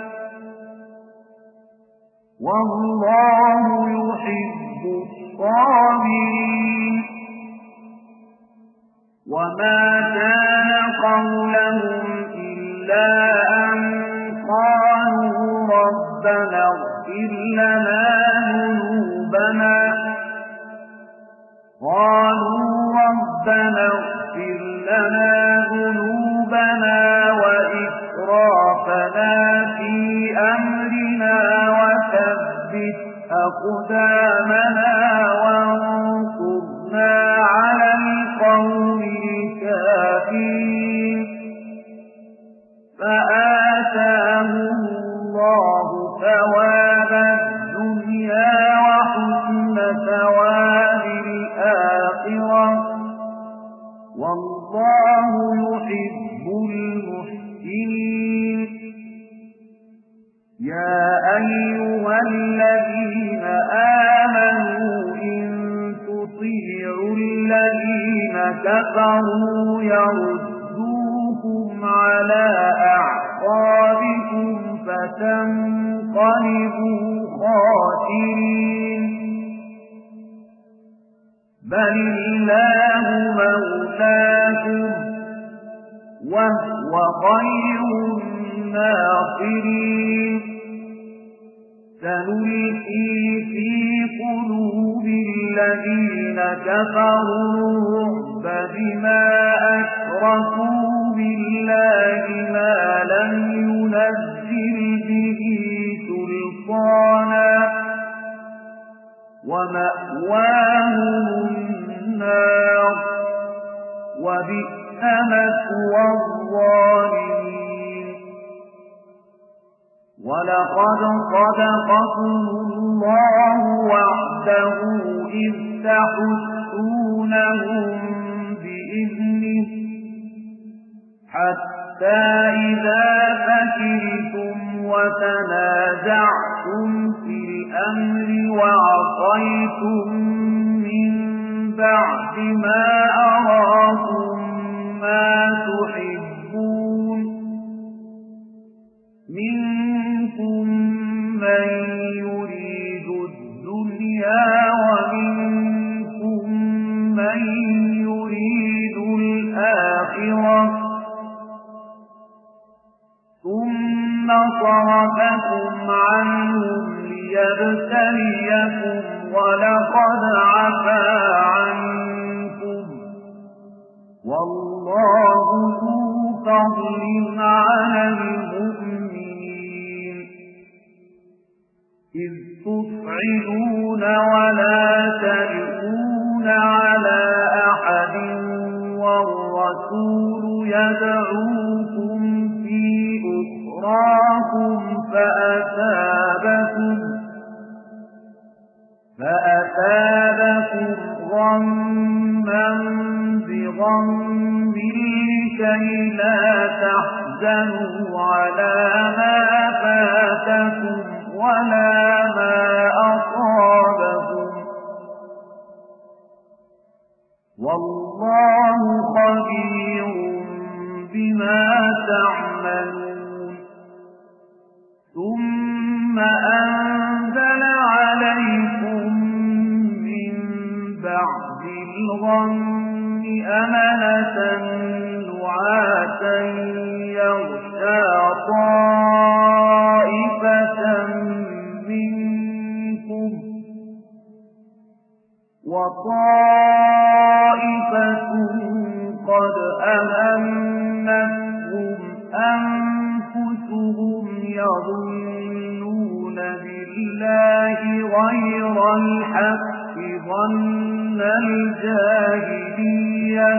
والله يحب الصابرين وما كان قولهم إلا أن قالوا ربنا اغفر لنا ذنوبنا قالوا ربنا اغفر لنا ذنوبنا وإسرافنا في أمرنا وثبت أقدامنا وانصرنا على القوم الكافرين فآتاهم الله ثواب الدنيا وحسن ثواب الآخرة والله يحب المحسنين يا أيها الذين آمنوا إن تطيعوا الذين كفروا يردوكم على أعقابكم فتنقلبوا خاسرين بل الله مولاكم وهو خير الناصرين سنلقي في قلوب الذين كفروا الرعب بما أشركوا بالله ما لم ينزل به سلطانا ومأواهم النار وبئس مثوى الظالمين ولقد صدقكم الله وعده إذ تحسونهم بإذنه حتى إذا فشلتم وتنازعتم في الأمر وعصيتم من بعد ما أراكم ما تحبون منكم من يريد الدنيا ومنكم من يريد الآخرة ثم صرفكم عنهم ليبتليكم ولقد عفا عنكم والله ذو فضل على المؤمنين إذ تصعدون ولا تلقون على أحد والرسول يدعوكم في أخراكم فأثابكم فأثابكم غما بغم لكي لا تحزنوا على ما فاتكم على ما أصابهم والله خبير بما تعملون ثم أنزل عليكم من بعد الغم أمنة نعاسا يغشى طائفة منكم وطائفة قد أهمتهم أنفسهم يظنون بالله غير الحق ظن الجاهلية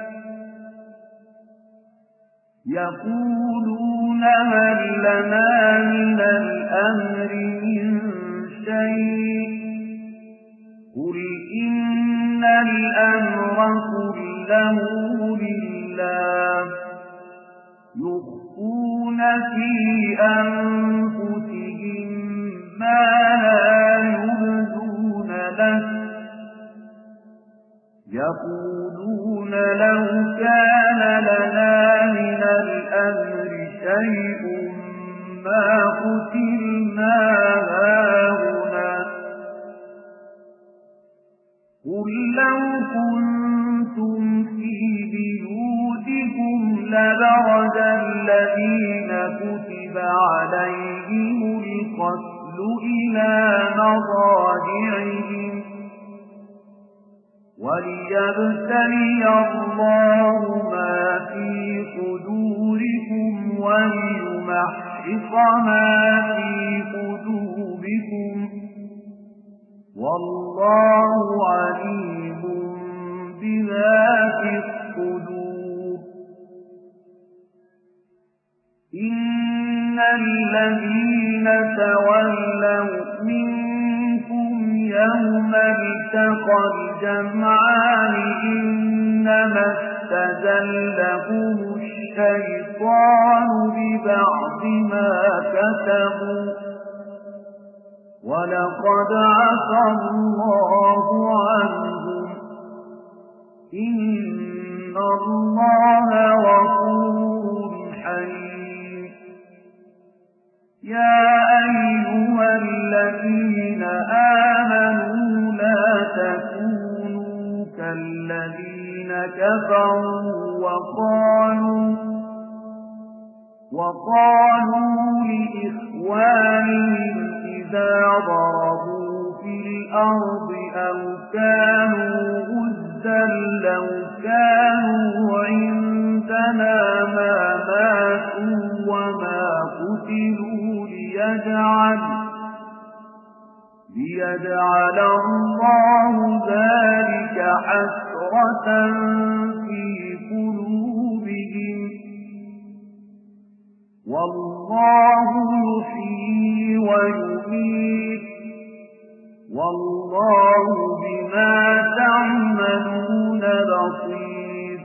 يقولون هل لنا من الأمر من شيء قل إن الأمر كله لله يخفون في أنفسهم ما لا يبدون لك يقولون لو كان لنا من الأمر شيء ما قتلنا هاهنا قل لو كنتم في بيوتكم لبرز الذين كتب عليهم القتل إلى مضاجعهم وليبتلي الله ما في صدوركم وليمحص ما في قلوبكم والله عليم بذات الصدور إن الذين تولوا منكم يوم التقى الجمعان إنما استزلهم الشيطان ببعض ما كسبوا ولقد عفى الله عنهم إن الله غفور حليم يا أيها الذين آمنوا لا تكونوا كالذين كفروا وقالوا وقالوا لإخوانهم إذا ضربوا في الأرض أو كانوا غزا لو كانوا عندنا ما ماتوا وما قتلوا ليجعل ليجعل الله ذلك حسرة في قلوبهم والله يحيي ويميت والله بما تعملون بصير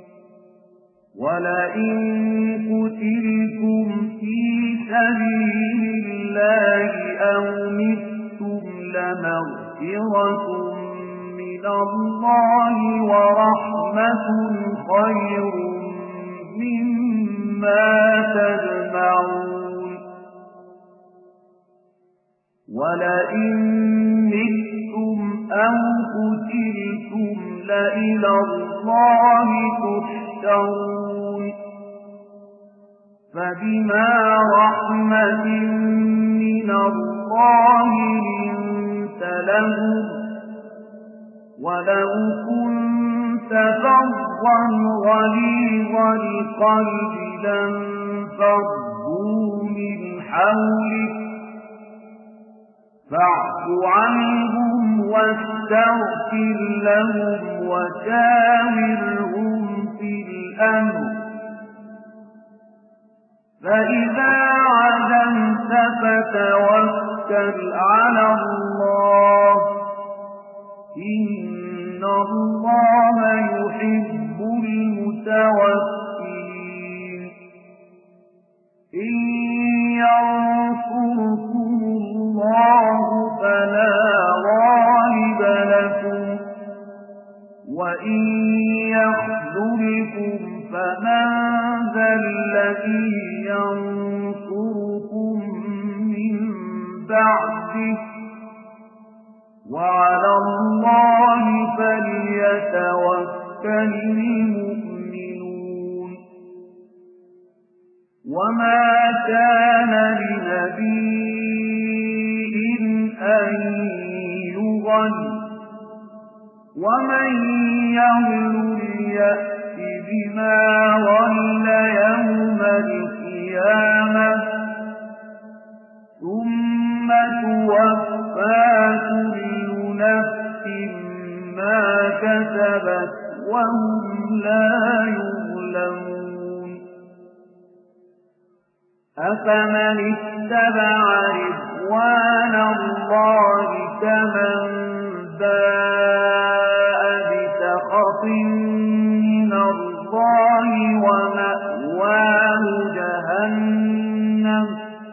ولئن قتلتم في سبيل الله أو متم لمغفرة من الله ورحمة خير مما تجمعون ولئن متم أو قتلتم لإلى الله تحشرون فبما رحمة من الله لنت لهم ولو كنت فظا غليظ القلب لانفضوا من حولك فاعف عنهم واستغفر لهم وشاورهم في الأمر فإذا عزمت فتوكل على الله إن الله يحب المتوكلين إن ينصركم الله وإن يخذلكم فمن ذا الذي ينصركم من بعده وعلى الله فليتوكل المؤمنون وما كان لنبي أن يغل ومن يغل يأت بما غل يوم القيامة ثم توفى كل نفس ما كسبت وهم لا يظلمون أفمن اتبع رضوان الله كمن باء بسخط من الله ومأواه جهنم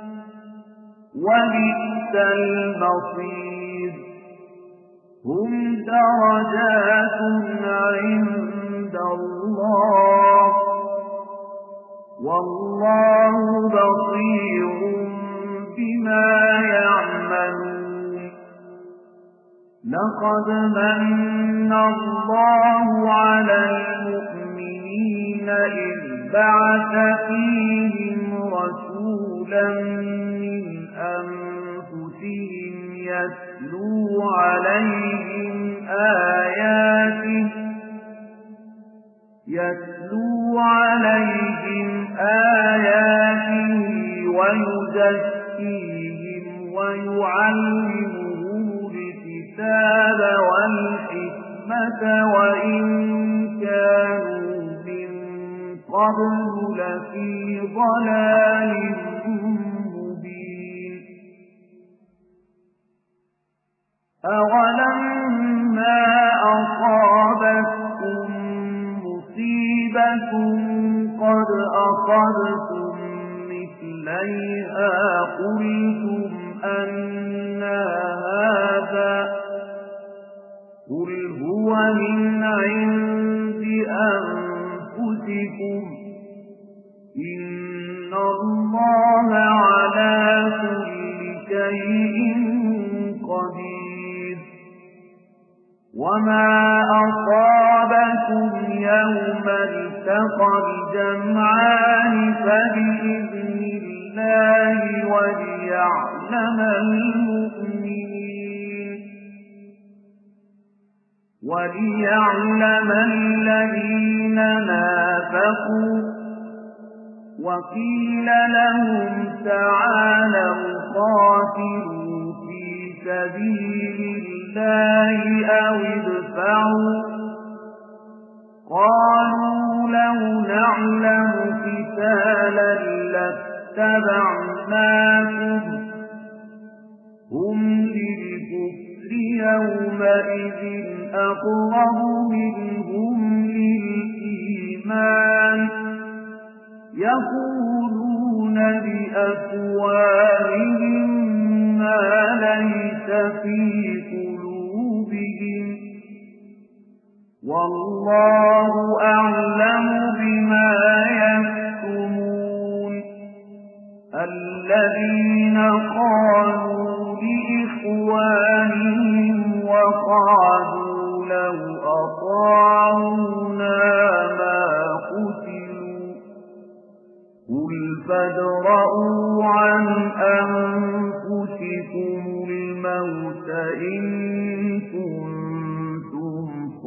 وبئس المصير هم درجات عند الله والله بصير بما يعملون لقد من الله على المؤمنين إذ بعث فيهم رسولا من أنفسهم يتلو عليهم آياته يتلو عليهم آياته ويزكيهم ويعلمهم الكتاب والحكمة وإن كانوا من قبل لفي ضلال مبين أولما أصابتكم مصيبة قد أخذتم مثليها قلتم أن هذا قل هو من عند أنفسكم إن الله على كل شيء قدير وما أصابكم يوم التقى الجمعان فبإذن الله وليعلم المؤمنين وليعلم الذين نافقوا وقيل لهم تعالوا قاتلوا في سبيل الله أو ادفعوا قالوا لو نعلم قتالا لاتبعناكم هم للكفر يومئذ أقرب منهم للإيمان يقولون بأفواههم ما ليس في قلوبهم والله أعلم بما يكتمون الذين قالوا لإخوانهم وقعدوا لو أطاعونا ما قتلوا قل فادرءوا عن أنفسكم الموت إن كنتم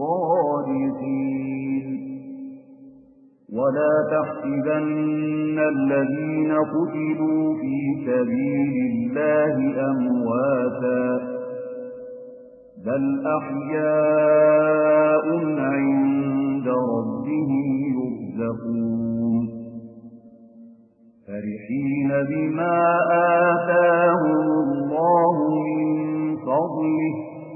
صادقين ولا تحسبن الذين قتلوا في سبيل الله أمواتا بل أحياء عند ربهم يرزقون فرحين بما آتاهم الله من فضله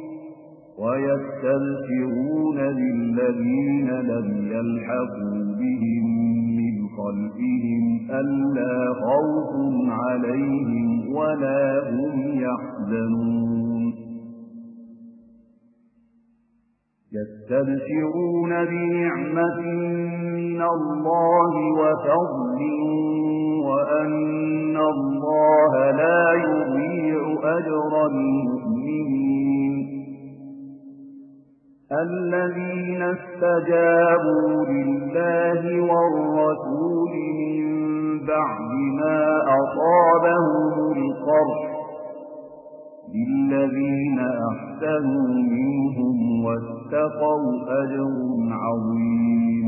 ويستبشرون بالذين لم يلحقوا بهم من خلفهم ألا خوف عليهم ولا هم يحزنون يستبشرون بنعمة من الله وفضل وأن الله لا يضيع أجر المؤمنين الذين استجابوا لله والرسول من بعد ما أصابهم القرح للذين أحسنوا منهم واتقوا أجر عظيم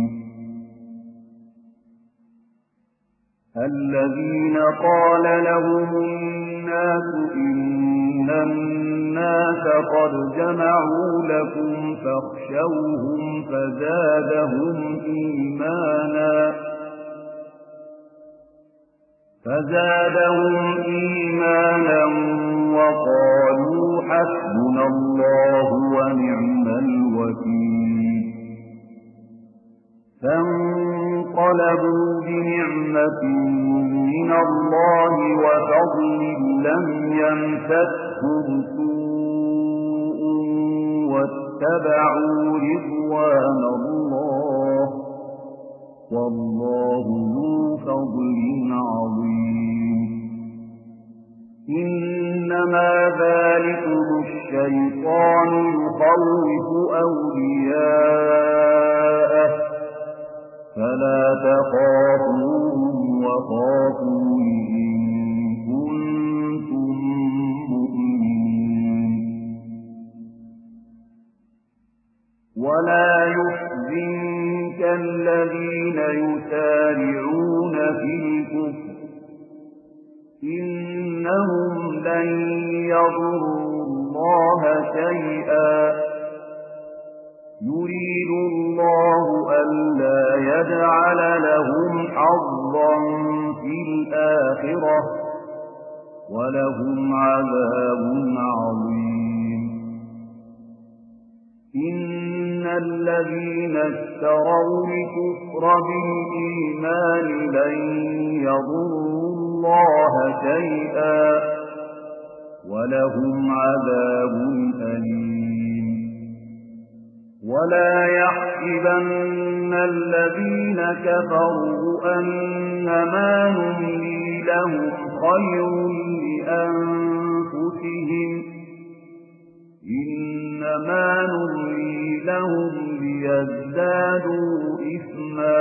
الذين قال لهم الناس إن الناس قد جمعوا لكم فاخشوهم فزادهم إيمانا فزادهم إيمانا وقالوا حسبنا الله ونعم الوكيل فانقلبوا بنعمة من الله وفضل لم يمسسهم سوء واتبعوا رضوان الله والله ذو فضل عظيم إنما ذلكم الشيطان يخوف أولياءه فلا تخافوهم وخافون إن كنتم مؤمنين ولا يحزنك الذين يسارعون في الكفر إنهم لن يضروا الله شيئا يريد الله ألا يجعل لهم حظا في الآخرة ولهم عذاب عظيم إن الذين اشتروا الكفر بالإيمان لن يضروا الله شيئا ولهم عذاب أليم ولا يحسبن الذين كفروا أنما نملي لهم خير لأنفسهم إنما نملي لهم ليزدادوا إثما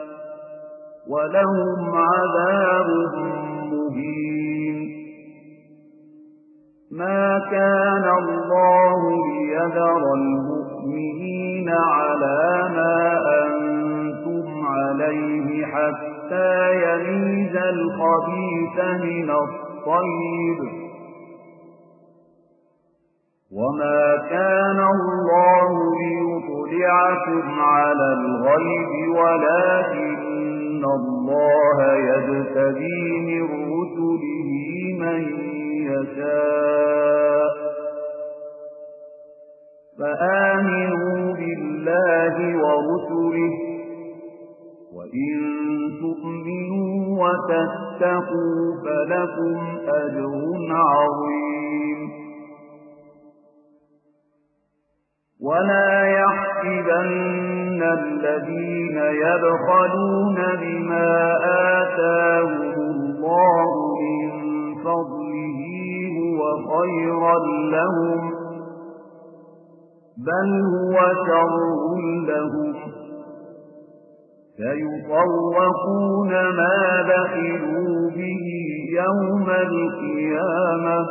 ولهم عذاب مهين ما كان الله ليذر المؤمنين على ما أنتم عليه حتى يميز الخبيث من الطيب وما كان الله ليطلعكم على الغيب ولكن الله يجتبي من رسله من يشاء فآمنوا بالله ورسله وإن تؤمنوا وتتقوا فلكم أجر عظيم ولا يحسبن الذين يبخلون بما آتاهم الله من فضله هو خيرا لهم بل هو شر لهم سيطوقون ما بخلوا به يوم القيامة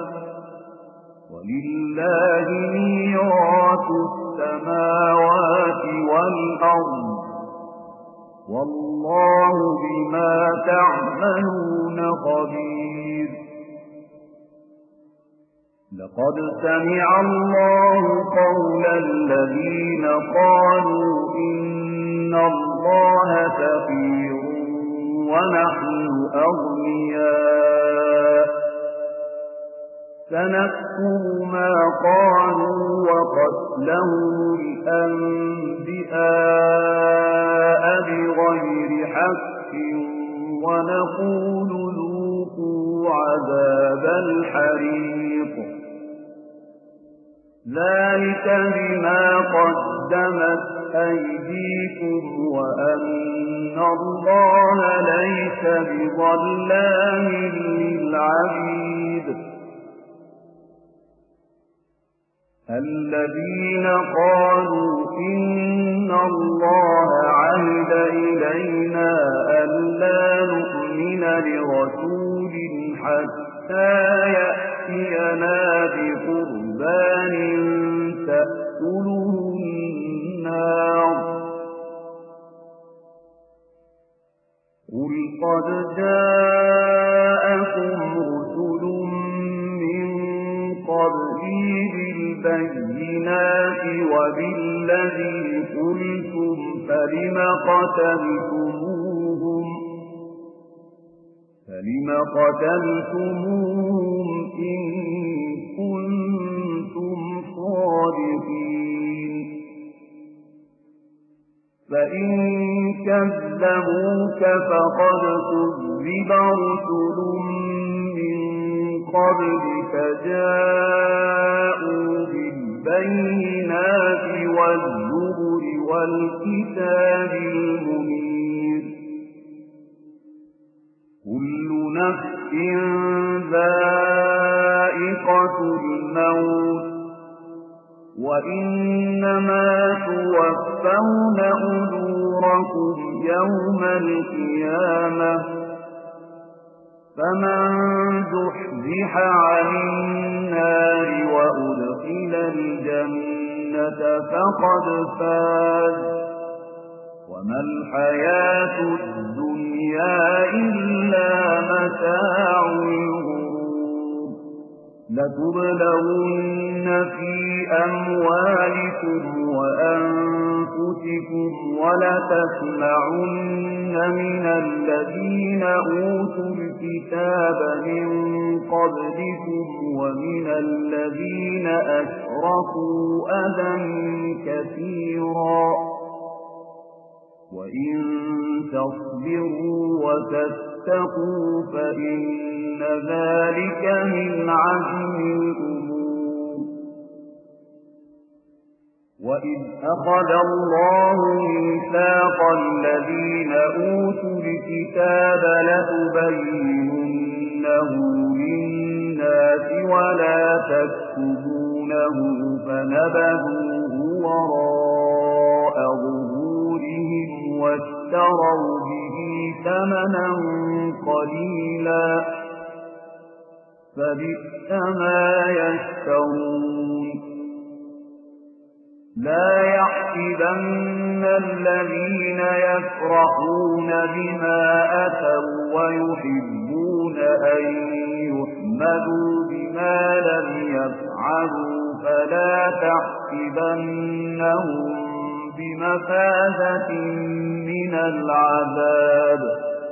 ولله ميراث السماوات والأرض والله بما تعملون خبير لقد سمع الله قول الذين قالوا إن الله فقير ونحن أغنياء سنكتب ما قالوا وقتلهم الأنبياء بغير حق ونقول ذوقوا عذاب الحريق ذلك بما قدموا قدمت أيديكم وأن الله ليس بظلام للعبيد الذين قالوا إن الله عهد إلينا ألا نؤمن لرسول حتى يأتينا بقربان تأكله النار قل قد جاءكم رسل من قبلي بالبينات وبالذي قلتم فلم قتلتموهم فلم قتلتموهم إن كنتم صادقين فإن كذبوك فقد كذب رسل من قبلك جاءوا بالبينات والزبر والكتاب المنير كل نفس ذائقة الموت وإنما توفون أجوركم يوم القيامة فمن زحزح عن النار وأدخل الجنة فقد فاز وما الحياة الدنيا إلا متاع الغرور لتبلغن في أموالكم وأنفسكم ولتسمعن من الذين أوتوا الكتاب من قبلكم ومن الذين أشركوا أذى كثيرا وإن تصبروا وتتقوا فإن ذلك من عزم الأمور وإذ أخذ الله ميثاق الذين أوتوا الكتاب لتبيننه للناس ولا تكتبونه فنبذوه وراء ظهورهم واشتروا به ثمنا قليلا فبئس ما يشترون لا يحسبن الذين يفرحون بما أتوا ويحبون أن يحمدوا بما لم يفعلوا فلا تحسبنهم بمفازة من العذاب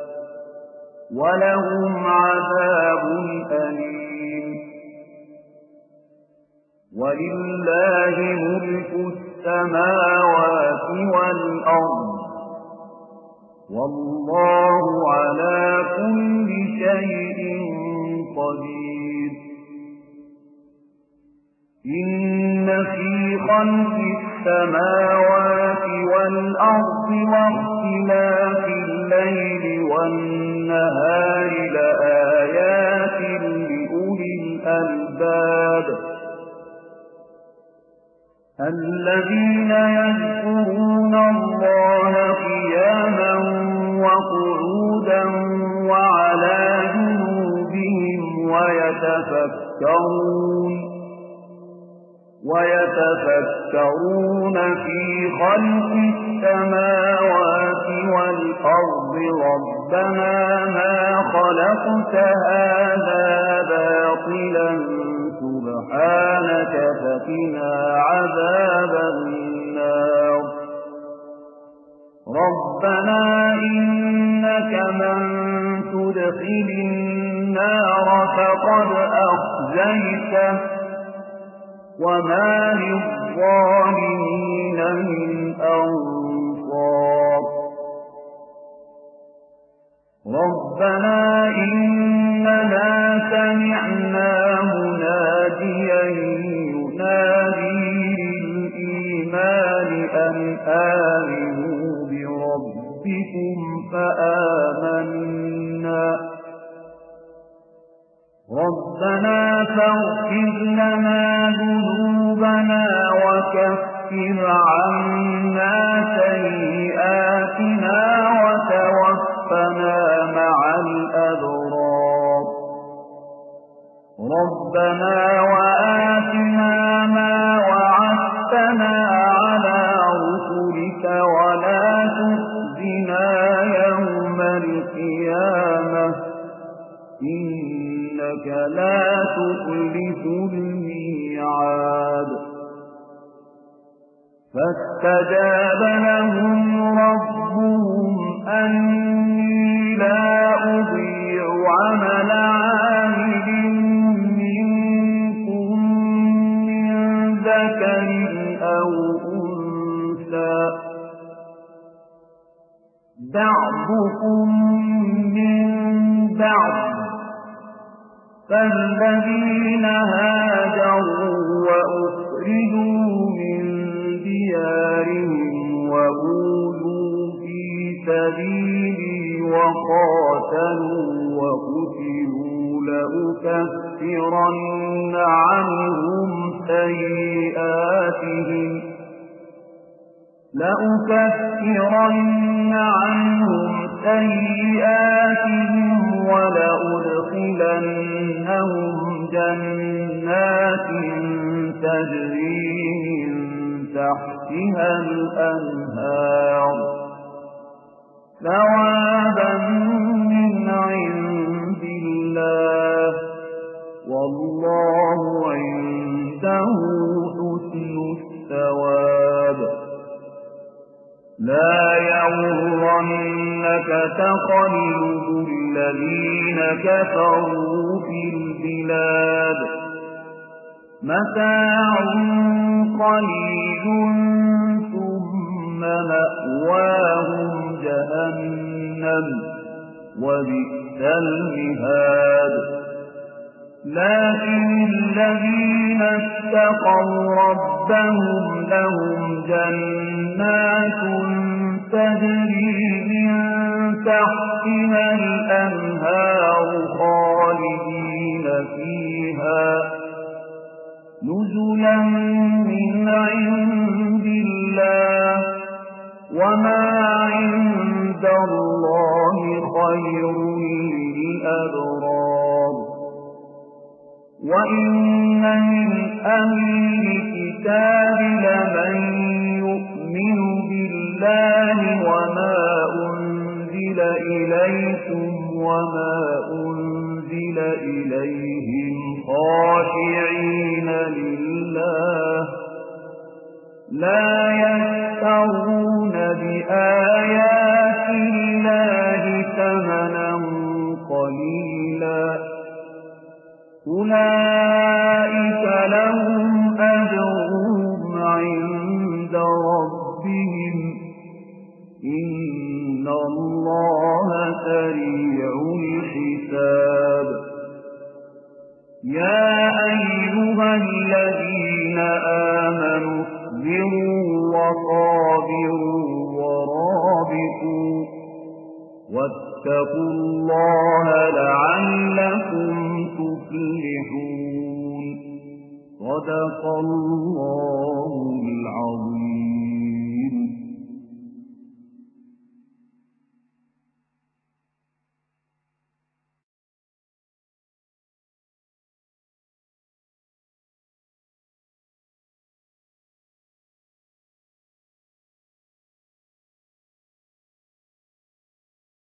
ولهم عذاب أليم ولله ملك السماوات والأرض والله على كل شيء قدير إن في خلق السماوات والأرض واختلاف الليل والنهار لآيات لأولي الألباب الذين يذكرون الله قياما وقعودا وعلى جنوبهم ويتفكرون ويتفكرون في خلق السماوات والأرض ربنا ما خلقت هذا باطلا سبحانك فقنا عذاب النار ربنا إنك من تدخل النار فقد أخزيته وما للظالمين من أنصار ربنا إننا سمعنا مناديا ينادي للإيمان آمنوا بربكم فآمنا ربنا فاغفر لنا ذنوبنا وكفر عنا سيئاتنا وتوفنا مع الأبرار ربنا وآتنا ما وعدتنا على رسلك ولا تخزنا يوم القيامة إنك لا تخلف الميعاد فاستجاب لهم ربهم أني لا أضيع عمل عامل منكم من ذكر أو أنثى بعضكم من بعض فالذين هاجروا وأخرجوا من ديارهم وأوذوا في سبيلي وقاتلوا وقتلوا لأكفرن عنهم سيئاتهم لأكفرن عنهم سيئاتهم ولأدخلنهم جنات تجري من تحتها الأنهار ثوابا من عند الله والله عنده حسن الثواب لا يغرنك تقلب الذين كفروا في البلاد متاع قليل ثم مأواهم جهنم وبئس المهاد لكن الذين اتقوا ربهم لهم جنات تجري من تحتها الأنهار خالدين فيها نزلا من عند الله وما عند الله خير للأبرار وإن من أهل الكتاب لمن يؤمن بالله وما أنزل إليكم وما أنزل إليهم خاشعين لله لا يشترون بآيات الله ثمنا قليلا أولئك لهم أجرهم عند ربهم إن الله سريع الحساب يا أيها الذين آمنوا اصبروا وصابروا ورابطوا واتقوا الله لعلكم تفلحون صدق الله